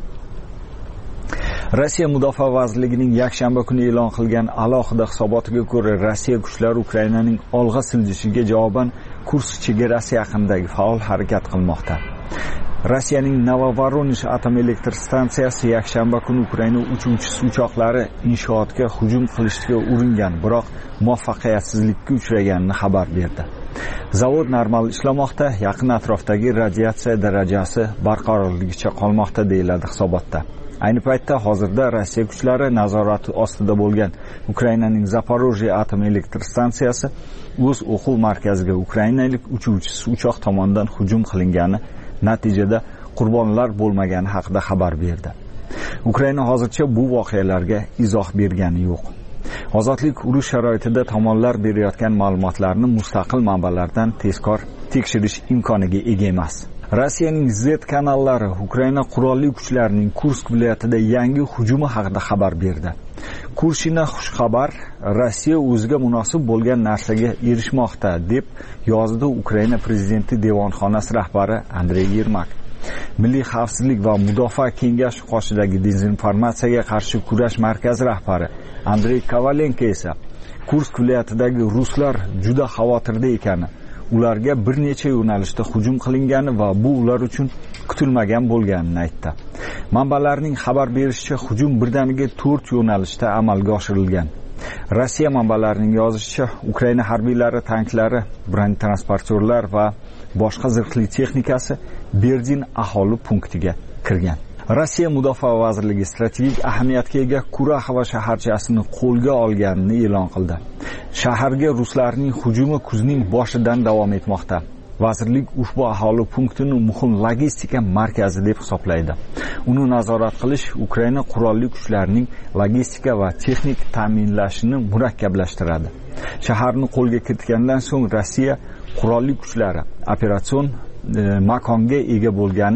Rossiya Mudofaa vazirligining yakshanba kuni e'lon qilgan alohida hisobotiga ko'ra, Rossiya kuchlari Ukrainaning olg'a siljishiga javoban Kursk chegarasi yaqinidagi faol harakat qilmoqda. Rossiyaning Novovoronish atom elektr stansiyasi yakshanba kuni Ukraina uchuvchisi uchoqlari inshootga hujum qilishga uringan, biroq muvaffaqiyatsizlikka uchraganini xabar berdi. Zavod normal ishlamoqda, yaqin atrofdagi radiatsiya darajasi barqarorligicha qolmoqda, deyiladi hisobotda. Ayni paytda hozirda Rossiya kuchlari nazorati ostida bo'lgan Ukrainaning Zaporojye atom elektr stansiyasi o'z o'quv markaziga ukrainalik uchuvchisi uchoq tomonidan hujum qilingani, natijada qurbonlar bo'lmagani haqida xabar berdi. Ukraina hozircha bu voqealarga izoh bergani yo'q. Ozodlik urush sharoitida tomonlar berayotgan ma'lumotlarni mustaqil manbalardan tezkor tekshirish imkoniga ega emas. Rossiyaning Z kanallari Ukraina qurolli kuchlarining Kursk viloyatida yangi hujumi haqida xabar berdi. Kurshina xushxabar, Rossiya o'ziga munosib bo'lgan narsaga erishmoqda, deb yozdi Ukraina prezidenti devonxonasi rahbari Andrey Yermak. Milliy xavfsizlik va mudofaa kengashi qoshidagi dezinformatsiyaga qarshi kurash markazi rahbari Andrey Kovalenko esa Kursk viloyatidagi ruslar juda xavotirda ekani, ularga bir necha yo'nalishda hujum qilingani va bu ular uchun kutilmagan bo'lganini aytdi. Manbalarning xabar berishicha, hujum birdaniga 4 yo'nalishda amalga oshirilgan. Rossiya manbalarining yozishicha, Ukraina harbiylari tanklari, bronetransportyorlar va boshqa zirhli texnikasi Berdin aholi punktiga kirgan. Rossiya Mudofaa vazirligi strategik ahamiyatga ega Kuraxova shaharchasini qo'lga olganini e'lon qildi. Shaharga ruslarning hujumi kuzning boshidan davom etmoqda. Vazirlik ushbu aholi punktini muhim logistika markazi deb hisoblaydi. Uni nazorat qilish Ukraina qurolli kuchlarining logistika va texnik ta'minlashini murakkablashtiradi. Shaharni qo'lga kiritgandan so'ng Rossiya qurolli kuchlari operatsion makonga ega bo'lgani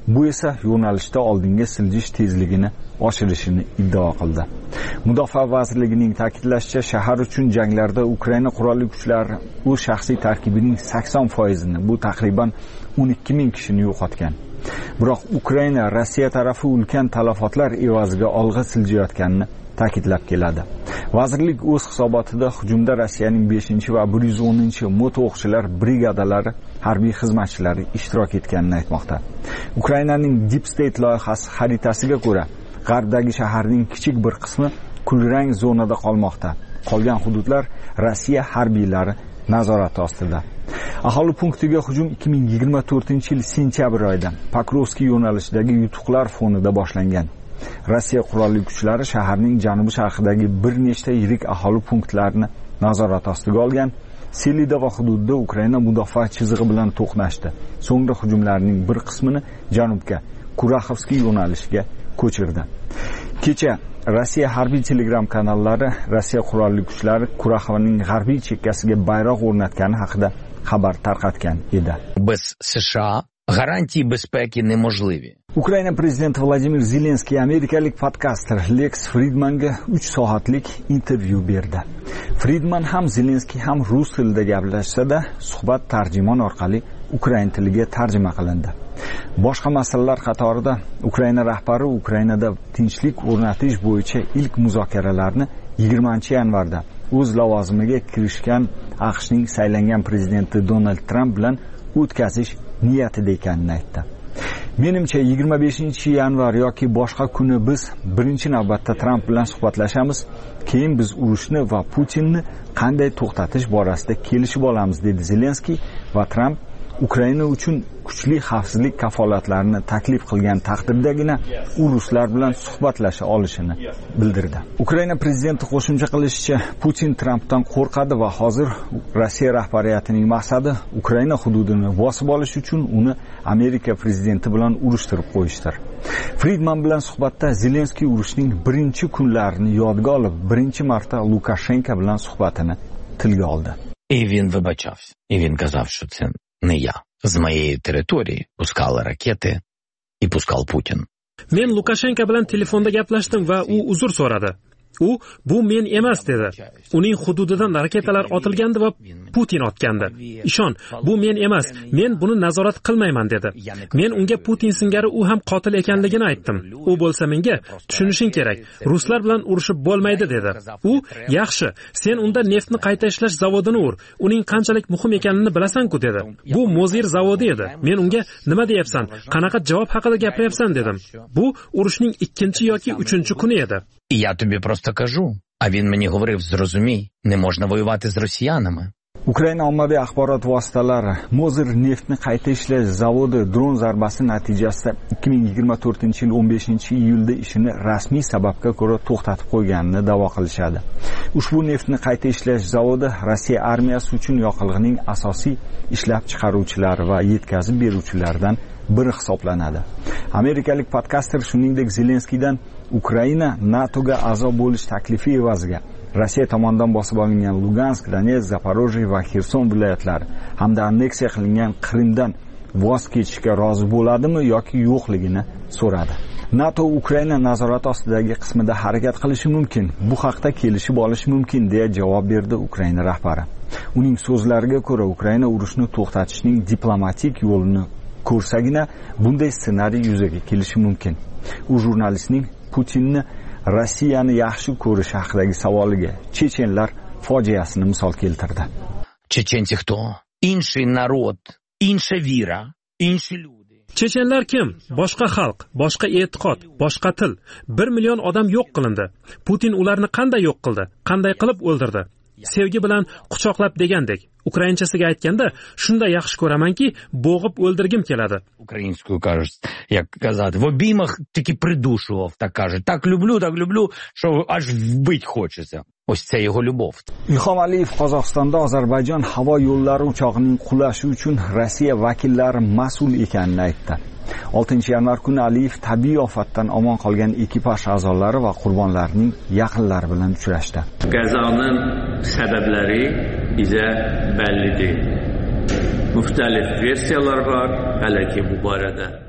Bu esa yo'nalishda oldinga siljish tezligini oshirishini iddao qildi. Mudofaa vazirligining ta'kidlashicha, shahar uchun janglarda Ukraina qurolli kuchlari o'z shaxsiy tarkibining 80%ni, bu taqriban 12 ming kishini yo'qotgan. Biroq Ukraina Rossiya tarafi ulkan talafotlar evaziga olg'a siljayotganini ta'kidlab keladi. Vazirlik o'z hisobotida hujumda Rossiyaning 5 va 110 moto o'qchilar brigadalari harbiy xizmatchilari ishtirok etganini aytmoqda. Ukrainaning Deep State loyihasi xaritasiga ko'ra, g'arbdagi shaharning kichik bir qismi kulrang zonada qolmoqda. Qolgan hududlar Rossiya harbiylari nazorati ostida. Aholi punktiga hujum 2024-yil sentyabr oyida Pokrovskiy yo'nalishidagi yutuqlar fonida boshlangan. Rossiya qurolli kuchlari shaharning janubi-sharqidagi bir nechta yirik aholi punktlarini nazorat ostiga olgan. Selida va hududda Ukraina mudofaa chizig'i bilan to'qnashdi. So'ngra hujumlarning bir qismini janubga, Kuraxovskiy yo'nalishiga ko'chirdi. Kecha Rossiya harbiy telegram kanallari Rossiya qurolli kuchlari Kuraxovning g'arbiy chekkasiga bayroq o'rnatgani haqida xabar tarqatgan edi. Без США гарантії безпеки неможливі. Ukraina prezidenti Vladimir Zelenskiy amerikalik podkaster Lex Fridmanga 3 soatlik intervyu berdi. Fridman ham Zelenskiy ham rus tilida gaplashsa-da, suhbat tarjimon orqali ukrain tiliga tarjima qilindi. Boshqa masalalar qatorida Ukraina rahbari Ukrainada tinchlik o'rnatish bo'yicha ilk muzokaralarni 20-yanvarda o'z lavozimiga kirishgan AQShning saylangan prezidenti Donald Trump bilan o'tkazish niyatida ekanini aytdi. Menimcha 25-yanvar yoki boshqa kuni biz birinchi navbatda Trump bilan suhbatlashamiz, keyin biz urushni va Putinni qanday to'xtatish borasida kelishib olamiz, dedi Zelenskiy va Trump Ukraina uchun kuchli xavfsizlik kafolatlarini taklif qilgan taqdirdagina u ruslar bilan suhbatlasha olishini bildirdi. Ukraina prezidenti qo'shimcha qilishicha, Putin Trumpdan qo'rqadi va hozir Rossiya rahbariyatining maqsadi Ukraina hududini bosib olish uchun uni Amerika prezidenti bilan urushtirib qo'yishdir. Friedman bilan suhbatda Zelenskiy urushning birinchi kunlarini yodga olib, birinchi marta Lukashenko bilan suhbatini tilga oldi. І він вибачався. І він казав, що це не я. З моєї території пускали ракети і пускав Путін. Men Lukashenko bilan telefonda gaplashdim va u uzr so'radi. U bu men emas dedi. Uning hududidan raketalar otilgandi va Putin otgandi. Ishon, bu men emas. Men buni nazorat qilmayman dedi. Men unga Putin singari u ham qotil ekanligini aytdim. U bo'lsa menga tushunishing kerak. Ruslar bilan urushib bo'lmaydi dedi. U, yaxshi, sen unda neftni qayta ishlash zavodini ur. Uning qanchalik muhim ekanini bilasan-ku dedi. Bu Mozir zavodi edi. Men unga nima deyapsan? Qanaqa javob haqida gapiryapsan dedim. Bu urushning 2 yoki 3 kuni edi. І я тобі просто кажу, а він мені говорив, зрозумій, не можна воювати з росіянами. Ukraina ommaviy axborot vositalari Mozir neftni qayta ishlash zavodi dron zarbasi natijasida 2024-yil 15-iyulda ishini rasmiy sababga ko'ra to'xtatib qo'yganini da'vo qilishadi. Ushbu neftni qayta ishlash zavodi Rossiya armiyasi uchun yoqilg'ining asosiy ishlab chiqaruvchilari va yetkazib beruvchilaridan biri hisoblanadi. Amerikalik podkaster shuningdek Zelenskiydan Ukraina NATOga a'zo bo'lish taklifi evaziga Rossiya tomonidan bosib olingan Lugansk, Donetsk, Zaporojye va Xerson viloyatlari hamda anneksiya qilingan Qrimdan voz kechishga rozi bo'ladimi yoki yo'qligini so'radi. NATO Ukraina nazorati ostidagi qismida harakat qilishi mumkin. Bu haqda kelishib olish mumkin, deya javob berdi Ukraina rahbari. Uning so'zlariga ko'ra, Ukraina urushni to'xtatishning diplomatik yo'lini ko'rsagina bunday ssenariy yuzaga kelishi mumkin. U jurnalistning Putinni Rossiyani yaxshi ko'rish haqidagi savoliga chechenlar fojiasini misol keltirdi. Чеченці хто? Інший народ, інша віра, інші люди. Chechenlar kim? Boshqa xalq, boshqa e'tiqod, boshqa til. 1 million odam yo'q qilindi. Putin ularni qanday yo'q qildi? Qanday qilib o'ldirdi? Sevgi bilan quchoqlab degandek. Ukrainchasiga aytganda, shunda yaxshi ko'ramanki, bo'g'ib o'ldirgim keladi. Українською кажуть, як казати, в обіймах тільки придушував, так каже. Так люблю, що аж вбить хочеться. Ось це його любов. Ilhom Aliyev Qozog'istonda Ozarbayjon havo yo'llari uchoqining qulashi uchun Rossiya vakillari mas'ul ekanini aytdi. 6-yanvar kuni Aliyev tabiiy ofatdan omon qolgan ekipaj a'zolari va qurbonlarning yaqinlari bilan uchrashdi. Qəzanın səbəbləri bizə bəllidir. Müxtəlif versiyalar var hələ ki bu barədə.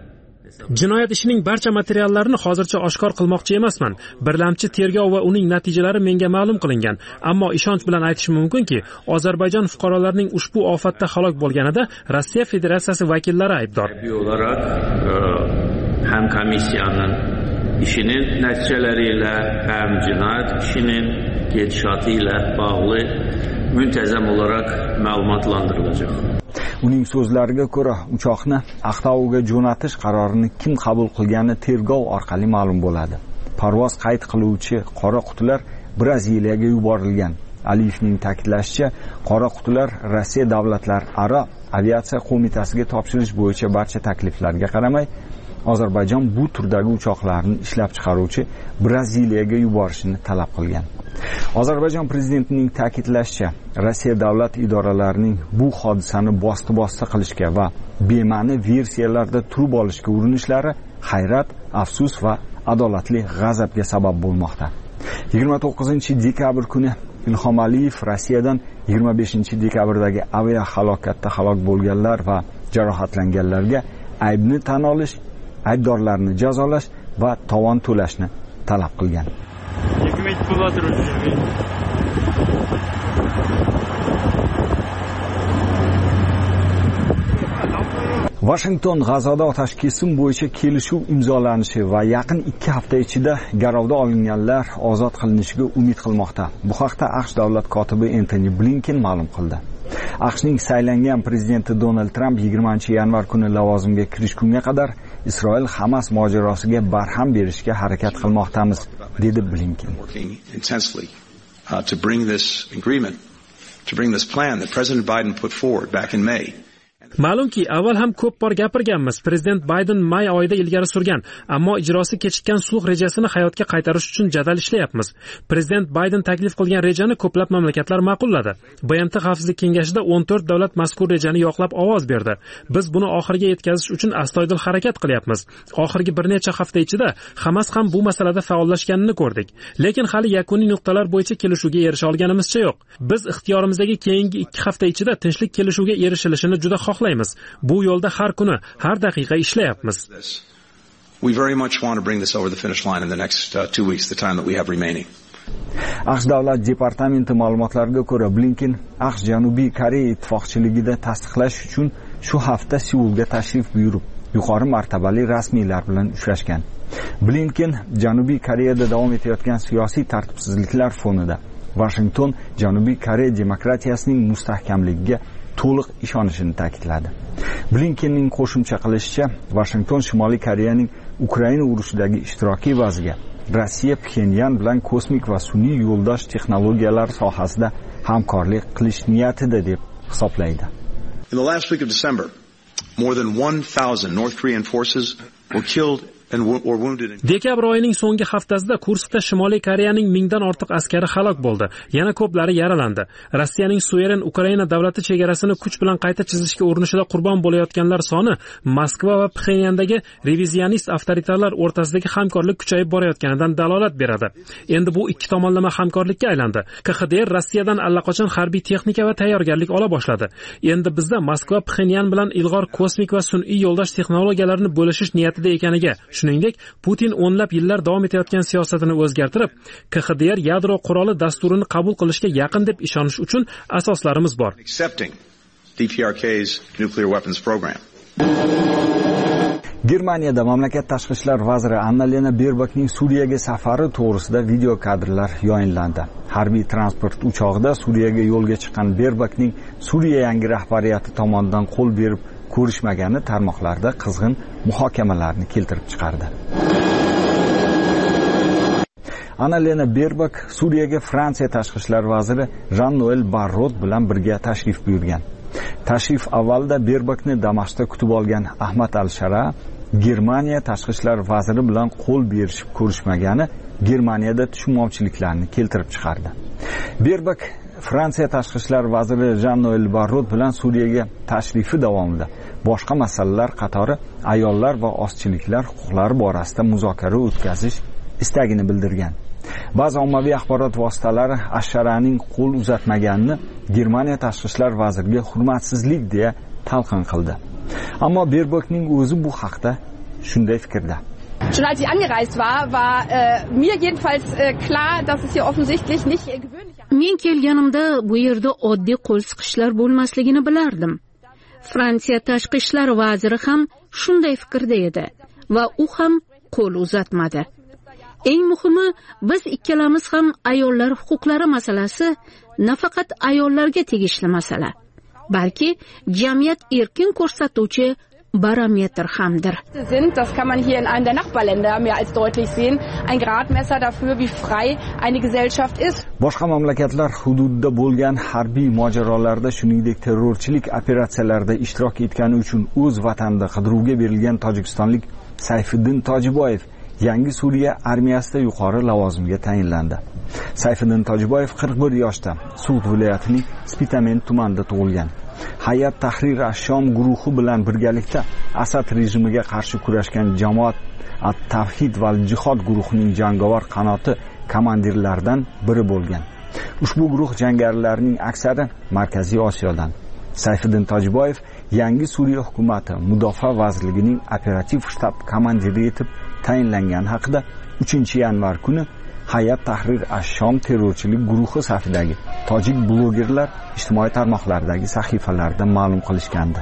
Jinoyat ishining barcha materiallarini hozircha oshkor qilmoqchi emasman. Birlamchi tergov va uning natijalari menga ma'lum qilingan, ammo ishonch bilan aytishim mumkinki, Ozarbayjon fuqarolarining ushbu ofatda halok bo'lganida Rossiya Federatsiyasi vakillari aybdor. Olarak ham komissiyanın işinin nəticəleriyle hem cinayet işinin gedişatıyla bağlı müntəzəm olarak məlumatlandırılacaq. Uning so'zlariga ko'ra, uchoqni Aqtauga jo'natish qarorini kim qabul qilgani tergov orqali ma'lum bo'ladi. Parvoz qayd qiluvchi qora qutilar Braziliyaga yuborilgan. Aliyevning ta'kidlashicha, qora qutilar Rossiya davlatlararo aviatsiya qo'mitasiga topshirish bo'yicha barcha takliflarga qaramay, Ozarbayjon bu turdagi uchoqlarni ishlab chiqaruvchi Braziliyaga yuborishni talab qilgan. Ozarbayjon prezidentining ta'kidlashicha, Rossiya davlat idoralarining bu hodisani bosti-bosti qilishga va bema'ni versiyalarda turib olishga urinishlari hayrat, afsus va adolatli g'azabga sabab bo'lmoqda. 29-dekabr kuni Ilhom Aliyev Rossiyadan 25-dekabrdagi avia halokatda halok bo'lganlar va jarohatlanganlarga aybni tan olish, aybdorlarni jazolash va tovon to'lashni talab qilgan. Washington G'azoda otash kesim bo'yicha kelishuv imzolanishi va yaqin 2 hafta ichida garovga olinganlar ozod qilinishiga umid qilmoqda. Bu haqda AQSh davlat kotibi Antony Blinken ma'lum qildi. AQShning saylangan prezidenti Donald Trump 20-yanvar kuni lavozimga kirishgunga qadar Isroil Hamas mojarosiga barham berishga harakat qilmoqdamiz, dedi Blinken. To bring this plan that President Biden put forward back in May. Ma'lumki, avval ham ko'p bor gapirganmiz. Prezident Bayden may oyida ilgari surgan, ammo ijrosi kechikkan sulh rejasini hayotga qaytarish uchun jadal ishlayapmiz. Prezident Bayden taklif qilgan rejani ko'plab mamlakatlar ma'qulladi. BMT Xavfsizlik kengashida 14 davlat mazkur rejani yoqlab ovoz berdi. Biz buni oxiriga yetkazish uchun astoydil harakat qilyapmiz. Oxirgi bir necha hafta ichida Hamas ham bu masalada faollashganini ko'rdik. Lekin hali yakuniy nuqtalar bo'yicha kelishuvga erisha olganimizcha yo'q. Biz ixtiyorimizdagi keyingi 2 hafta ichida tinchlik kelishuvga erishilishini juda xohlaymiz. Bu yo'lda har kuni, har daqiqa ishlayapmiz. We very much want to bring this over the finish line in the next 2 weeks, the time that we have remaining. AQSh davlat departamenti ma'lumotlariga ko'ra, Blinken AQSh Janubiy Koreya ittifoqchiligida tasdiqlash uchun shu hafta Seulga tashrif buyurib, yuqori martabali rasmiylar bilan uchrashgan. Blinken Janubiy Koreyada davom etayotgan siyosiy tartibsizliklar fonida Washington Janubiy Koreya demokratiyasining mustahkamligiga to'liq ishonishini ta'kidladi. Blinkenning qo'shimcha qilishicha, Washington Shimoliy Koreyaning Ukraina urushidagi ishtiroki evaziga Rossiya Pxenyan bilan kosmik va sun'iy yo'ldosh texnologiyalar sohasida hamkorlik qilish niyatida deb hisoblaydi. In the last week of December, more than 1000 North Korean forces were killed Dekabr oyining so'nggi haftasida Kurskda Shimoliy Koreyaning 1000 dan ortiq askari halok bo'ldi. Yana ko'plari yaralandi. Rossiyaning suveren Ukraina davlati chegarasini kuch bilan qayta chizishga urinishida qurbon bo'layotganlar soni Moskva va Pxenyandagi revizionist avtoritarlar o'rtasidagi hamkorlik kuchayib borayotganidan dalolat beradi. Endi bu ikki tomonlama hamkorlikka aylandi. KXDR Rossiyadan allaqachon harbiy texnika va tayyorgarlik ola boshladi. Endi bizda Moskva Pxenyan bilan ilg'or kosmik va sun'iy yo'ldosh texnologiyalarini bo'lishish niyatida ekaniga, shuningdek, Putin o'nlab yillar davom etayotgan siyosatini o'zgartirib, KXDR yadro quroli dasturini qabul qilishga yaqin deb ishonish uchun asoslarimiz bor. Germaniyada mamlakat tashqi ishlar vaziri Annalena Baerbockning Suriyaga safari to'g'risida video kadrlar yayınlandi. Harbiy transport uchog'ida Suriyaga yo'lga chiqqan Baerbockning Suriya yangi rahbariyati tomonidan qo'l berib ko'rishmagani tarmoqlarda qizg'in muhokamalarni keltirib chiqardi. Annalena Baerbock Suriyaga Fransiya tashqi ishlar vaziri Jean-Noël Barrot bilan birga tashrif buyurgan. Tashrif avvalida Baerbockni Damashqda kutib olgan Ahmad al-Shara Germaniya tashqi ishlar vaziri bilan qo'l berishib ko'rishmagani Germaniyada tushunmovchiliklarni keltirib chiqardi. Baerbock Fransiya tashqi ishlar vaziri Jean-Noël Barrot bilan Suriyaga tashrifi davomida boshqa masalalar qatori ayollar va ozchiliklar huquqlari borasida muzokara o'tkazish istagini bildirgan. Ba'zi ommaviy axborot vositalari Asharaning qo'l uzatmaganini Germaniya tashqi ishlar vaziriga hurmatsizlik deya talqin qildi. Ammo Baerbockning o'zi bu haqda shunday fikrda. Schon als ich angereist war mir jedenfalls klar, dass es hier offensichtlich nicht gewöhnlich ist. Men kelganimda bu yerda oddiy qo'l siqishlar bo'lmasligini bilardim. Fransiya tashqi ishlar vaziri ham shunday fikrda edi va u ham qo'l uzatmadi. Eng muhimi, biz ikkalamiz ham ayollar huquqlari masalasi nafaqat ayollarga tegishli masala, balki jamiyat erkin ko'rsatuvchi barometr hamdir. Das kann man hier in einem der Nachbarländer mehr als deutlich sehen, ein Gradmesser dafür, wie frei eine Gesellschaft ist. Boshqa mamlakatlar hududida bo'lgan harbiy mojarolarda, shuningdek terrorchilik operatsiyalarida ishtirok etgani uchun o'z vatanida qidiruvga berilgan tojikistonlik Sayfiddin Tojiboyev yangi Suriya armiyasida yuqori lavozimga tayinlandi. Sayfiddin Tojiboyev 41 yoshda, Sud viloyatining Spitamen tumanida tug'ilgan. Hayat Tahrir ash-Shom guruhi bilan birgalikda Asad rejimiga qarshi kurashgan Jamoat at-Tavhid val Jihod guruhining jangovar qanoti komandirlaridan biri bo'lgan. Ushbu guruh jangarilarining aksari Markaziy Osiyodan. Sayfiddin Tojiboyev yangi Suriya hukumati Mudofaa vazirligining operativ shtab komandiri etib tayinlangani haqida 3-yanvar kuni Hayat Tahrir ash-Shom terrorchilik guruhi safidagi tojik blogerlar ijtimoiy tarmoqlardagi sahifalarida ma'lum qilishgandi.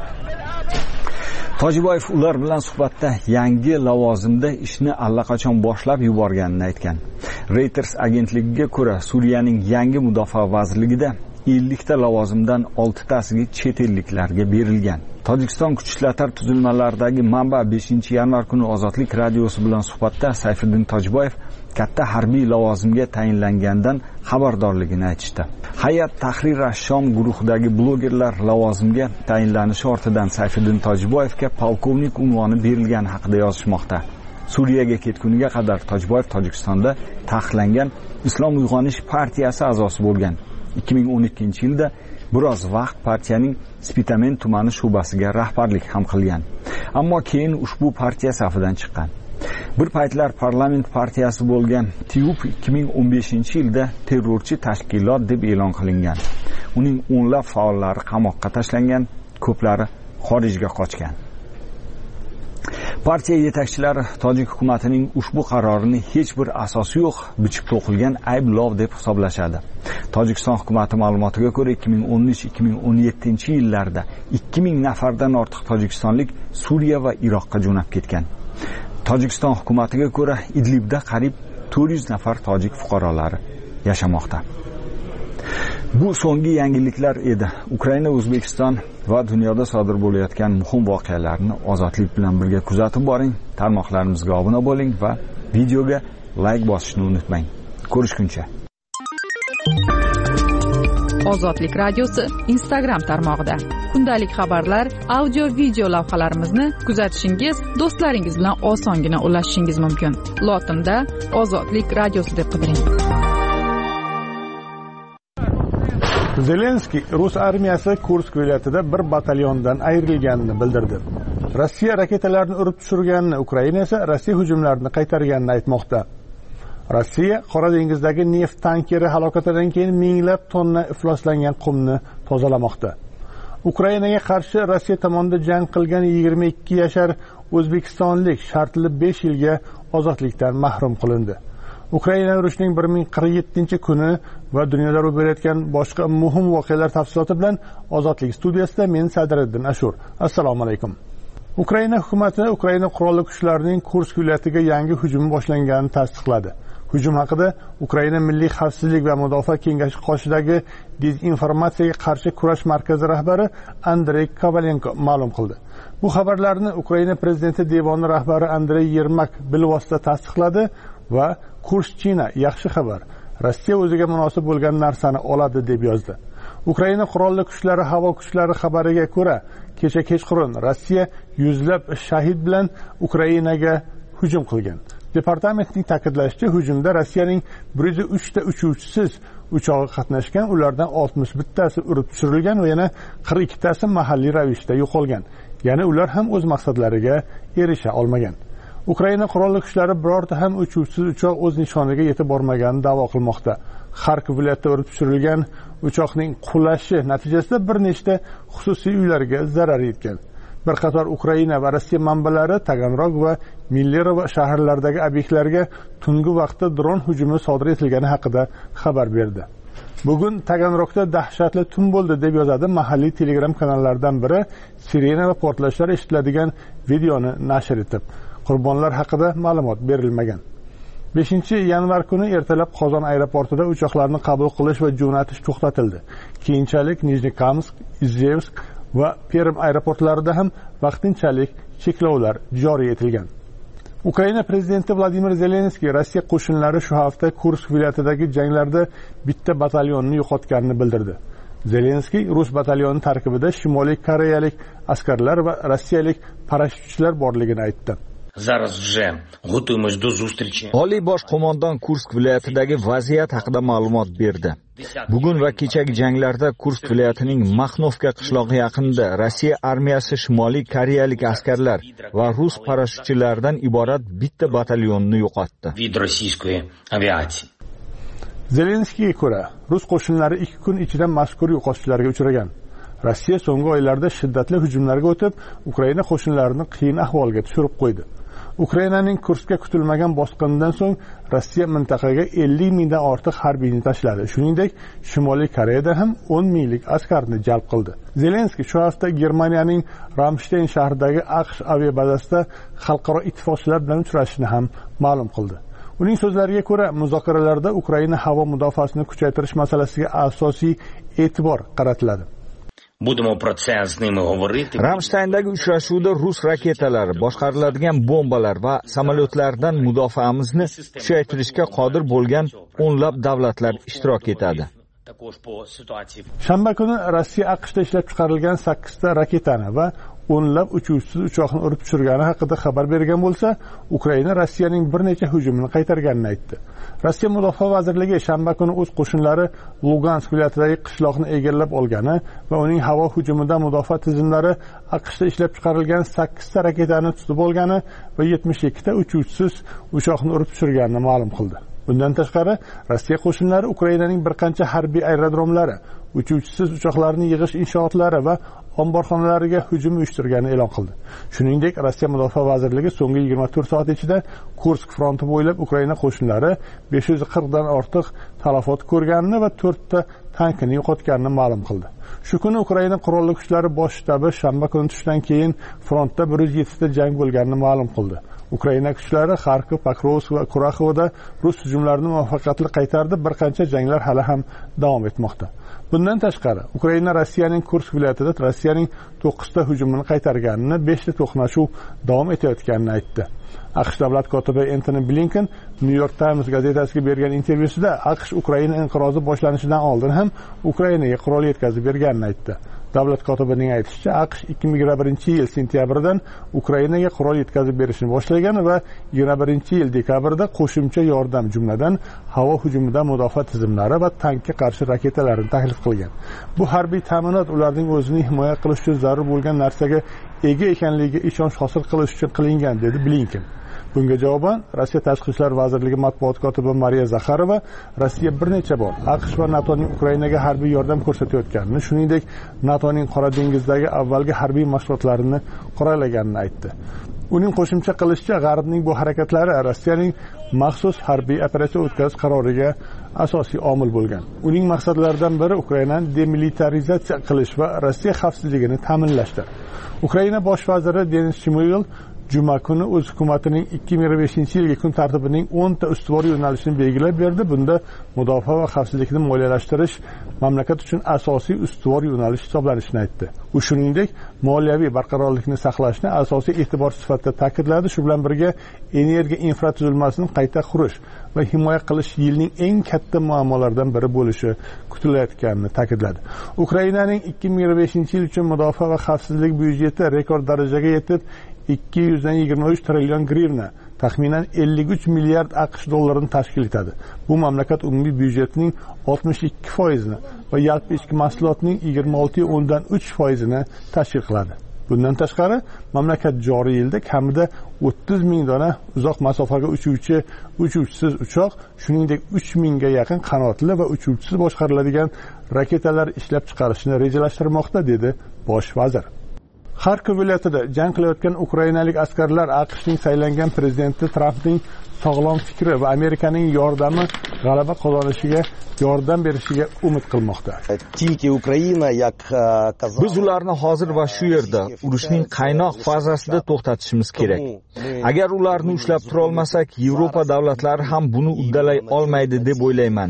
Tojiboyev ular bilan suhbatda yangi lavozimda ishni allaqachon boshlab yuborganini aytgan. Reuters agentligiga ko'ra, Suriyaning yangi mudofaa vazirligida 50 ta lavozimdan 6 tasiga chet elliklarga berilgan. Tojikiston kuch ishlar tuzilmalaridagi manba 5-yanvar kuni Ozodlik radiosi bilan suhbatda Sayfiddin Tojiboyev katta harbiy lavozimga tayinlangandan xabardorligini aytishdi. Hayat Tahrir ash-Shom guruhidagi blogerlar lavozimga tayinlanishi ortidan Sayfiddin Tojiboyevga polkovnik unvoni berilgani haqida yozishmoqda. Suriyaga ketguniga qadar Tojiboyev Tojikistonda taqiqlangan Islom uyg'onish partiyasi a'zosi bo'lgan. 2012-yilda biroz vaqt partiyaning Spitamen tumani shubasiga rahbarlik ham qilgan. Ammo keyin ushbu partiya safidan chiqqan. Bir paytlar parlament partiyasi bo'lgan TIUP 2015-yilda terrorchi tashkilot deb e'lon qilingan. Uning o'nlab faollari qamoqqa tashlangan, ko'plari xorijga qochgan. Partiya yetakchilari tojik hukumatining ushbu qarorini hech bir asosi yo'q, bichib to'qilgan ayblov deb hisoblashadi. Tojikiston hukumati ma'lumotiga ko'ra 2013-2017-yillarda 2000 nafardan ortiq tojikistonlik Suriya va Iroqqa jo'nab ketgan. Tojikiston hukumatiga ko'ra Idlibda qariyb 400 nafar tojik fuqarolari yashamoqda. Bu so'nggi yangiliklar edi. Ukraina, O'zbekiston va dunyoda sodir bo'layotgan muhim voqealarni ozodlik bilan birga kuzatib boring. Tarmoqlarimizga obuna bo'ling va videoga like bosishni unutmang. Ko'rishguncha. Ozodlik radiosi Instagram tarmog'ida kundalik xabarlar, audio, video lavhalarimizni kuzatishingiz, do'stlaringiz bilan osongina ulashishingiz mumkin. Lotinda Ozodlik radiosi deb qidiring. Zelenskiy Rus armiyasi Kursk viloyatida bir batalyondan ayrilganini bildirdi. Rossiya raketalarni urib tushirganini, Ukraina esa Rossiya hujumlarini qaytarganini aytmoqda. Rossiya Qora dengizdagi neft tankeri halokatidan keyin minglab tonna ifloslangan qumni tozalamoqda. Ukrainaga qarshi Rossiya tomonidan jang qilgan 22 yashar o'zbekistonlik shartli 5 yilga ozodlikdan mahrum qilindi. Ukraina urushining 1047-kuni va dunyoda ro'y berayotgan boshqa muhim voqealar tafsiloti bilan Ozodlik studiyasida men Sadriddin Ashur. Assalomu alaykum. Ukraina hukumati Ukraina qurolli kuchlarining Kursk viloyatiga yangi hujum boshlanganini tasdiqladi. Hujum haqida Ukraina Milliy xavfsizlik va mudofaa kengashi qoshidagi dezinformatsiyaga qarshi kurash markazi rahbari Andrey Kovalenko ma'lum qildi. Bu xabarlarni Ukraina prezidenti devoni rahbari Andrey Yermak bilvosita tasdiqladi va Kurshchina yaxshi xabar. Rossiya o'ziga munosib bo'lgan narsani oladi deb yozdi. Ukraina qurolli kuchlari havo kuchlari xabariga ko'ra, kecha kechqurun Rossiya yuzlab shahid bilan Ukrainaga hujum qilgan. Departamentning ta'kidlashicha, hujumda Rossiyaning 103 ta uchuvchisiz uchog'i qatnashgan, ulardan 61 tasi urib tushirilgan va yana 42 tasi mahalliy ravishda yo'qolgan. Ya'ni ular ham o'z maqsadlariga erisha olmagan. Ukraina qurolli kuchlari birorta ham uchuvchisiz uchoq o'z nishoniga yetib bormaganini da'vo qilmoqda. Xarkov viloyatida urib tushirilgan uchoqning qulashi natijasida bir nechta xususiy uylarga zarar yetgan. Bir qator Ukraina va Rossiya manbalari Taganrog va Millero shaharlaridagi obyektlarga tungi vaqtda dron hujumi sodir etilgani haqida xabar berdi. Bugun Taganrogda dahshatli tun bo'ldi deb yozadi mahalliy Telegram kanallaridan biri sirena va portlashlar eshitiladigan videoni nashr etib. Qurbonlar haqida ma'lumot berilmagan. 5-yanvar kuni ertalab Qozon aeroportida uchoqlarni qabul qilish va jo'natish to'xtatildi. Keyinchalik Nijnekamsk, Izhevsk va Perm aeroportlarida ham vaqtinchalik cheklovlar joriy etilgan. Ukraina prezidenti Vladimir Zelenskiy Rossiya qo'shinlari shu hafta Kursk viloyatidagi janglarda bitta batalyonni yo'qotganini bildirdi. Zelenskiy Rus batalyoni tarkibida Shimoliy Koreyalik askarlar va rossiyalik parashyutchilar borligini aytdi. Oliy bosh qo'mondon Kursk viloyatidagi vaziyat haqida ma'lumot berdi. Bugun va kechagi janglarda Kursk viloyatining Maxnovka qishlog'i yaqinida Rossiya armiyasi Shimoliy Koreyalik askarlar va rus parashyutchilaridan iborat bitta batalyonni yo'qotdi. Zelenskiyga ko'ra, rus qo'shinlari 2 kun ichida mazkur yo'qotishlarga uchragan. Rossiya so'nggi oylarda shiddatli hujumlarga o'tib, Ukraina qo'shinlarini qiyin ahvolga tushirib qo'ydi. Ukrainaning Kurskka kutilmagan bosqinidan so'ng Rossiya mintaqaga 50 mingdan ortiq harbiyni tashladi. Shuningdek, Shimoliy Koreyada ham 10 minglik askarni jalb qildi. Zelenskiy shu hafta Germaniyaning Ramstein shahridagi AQSh aviabazasida xalqaro ittifoqchilar bilan uchrashishini ham ma'lum qildi. Uning so'zlariga ko'ra, muzokaralarda Ukraina havo mudofaasini kuchaytirish masalasiga asosiy e'tibor qaratiladi. Ramsteyndagi uchrashuvda rus raketalari, boshqariladigan bombalar va samolyotlardan mudofaamizni kuchaytirishga qodir bo'lgan o'nlab davlatlar ishtirok etadi. Shanba kuni Rossiya AQShda ishlab chiqarilgan 8 ta raketani va o'nlab uchuvchisiz uchoqni urib tushirgani haqida xabar bergan bo'lsa, Ukraina Rossiyaning bir necha hujumini qaytarganini aytdi. Rossiya Mudofaa vazirligi shanba kuni o'z qo'shinlari Lugansk viloyatidagi qishloqni egallab olgani va uning havo hujumidan mudofaa tizimlari AQShda ishlab chiqarilgan 8 ta raketani tutib olgani va 72 ta uchuvchisiz uchoqni urib tushirganini ma'lum qildi. Bundan tashqari, Rossiya qo'shinlari Ukrainaning bir qancha harbiy aerodromlari, uchuvchisiz uchoqlarni yig'ish inshootlari va omborxonalariga hujum uyushtirganini e'lon qildi. Shuningdek, Rossiya Mudofaa vazirligi so'nggi 24 soat ichida Kursk fronti bo'ylab Ukraina qo'shinlari 540 dan ortiq talafot ko'rganini va 4 ta tankini yo'qotganini ma'lum qildi. Shu kuni Ukraina qurolli kuchlari bosh shtabi shanba kuni tushdan keyin frontda 107 ta jang bo'lganini ma'lum qildi. Ukraina kuchlari Kharkov, Pokrovsk va Kuraxovda rus hujumlarini muvaffaqiyatli qaytardi. Bir qancha janglar hali ham davom etmoqda. Bundan tashqari, Ukraina Rossiyaning Kursk viloyatida Rossiyaning 9 ta hujumini qaytarganini, 5 ta to'qnashuv davom etayotganini aytdi. AQSh davlat kotibi Antony Blinken New York Times gazetasiga bergan intervyusida AQSh Ukraina inqirozi boshlanishidan oldin ham Ukrainaga qurol yetkazib berganini aytdi. Davlat kotibining aytishicha, AQSh 2021-yil sentyabridan Ukrainaga qurol yetkazib berishni boshlagan va 2021-yil dekabrda qo'shimcha yordam, jumladan havo hujumidan mudofaa tizimlari va tankga qarshi raketalarni taklif qilgan. Bu harbiy ta'minot ularning o'zini himoya qilish uchun zarur bo'lgan narsaga ega ekanligiga ishonch hosil qilish uchun qilingan, dedi Blinken. Bunga javoban Rossiya Tashqi ishlar vazirligi matbuot kotibi Mariya Zakharova Rossiya bir necha bor AQSh va NATOning Ukrainaga harbiy yordam ko'rsatayotganini, shuningdek NATOning Qora dengizdagi avvalgi harbiy mashg'ulotlarini qoralaganini aytdi. Uning qo'shimcha qilishicha, G'arbning bu harakatlari Rossiyaning maxsus harbiy operatsiya o'tkazish qaroriga asosiy omil bo'lgan. Uning maqsadlaridan biri Ukrainani demilitarizatsiya qilish va Rossiya xavfsizligini ta'minlashdir. Ukraina bosh vaziri Denis Shmyhal Juma kuni o'z hukumatining 2025-yilgi kun tartibining 10 ta ustuvor yo'nalishini belgilab berdi. Bunda mudofaa va xavfsizlikni moliyalashtirish mamlakat uchun asosiy ustuvor yo'nalish hisoblanishini aytdi. U shuningdek, moliyaviy barqarorlikni saqlashni asosiy e'tibor sifatida ta'kidladi. Shu bilan birga energiya infratuzilmasini qayta qurish va himoya qilish yilning eng katta muammolaridan biri bo'lishi kutilayotganini ta'kidladi. Ukrainaning 2025-yil uchun mudofaa va xavfsizlik byudjeti rekord darajaga yetib 223 trillion grivna, taxminan 53 milliard AQSh dollarini tashkil etadi. Bu mamlakat umumiy byudjetining 62% va yalpi ichki mahsulotning 26.3% tashkil qiladi. Bundan tashqari, mamlakat joriy yilda kamida 30 ming dona uzoq masofaga uchuvchi, uchuvchisiz uchoq, shuningdek 3 mingga yaqin qanotli va uchuvchisiz boshqariladigan raketalar ishlab chiqarishni rejalashtirmoqda, dedi bosh vazir. Xarkov viloyatida jang qilayotgan ukrainalik askarlar AQShning saylangan prezidenti Trampning sog'lom fikri va Amerikaning yordami g'alaba qozonishiga yordam berishiga umid qilmoqda. Biz ularni hozir va shu yerda urushning qaynoq fazasida to'xtatishimiz kerak. Agar ularni ushlab tura olmasak, Yevropa davlatlari ham buni uddalay olmaydi deb o'ylayman.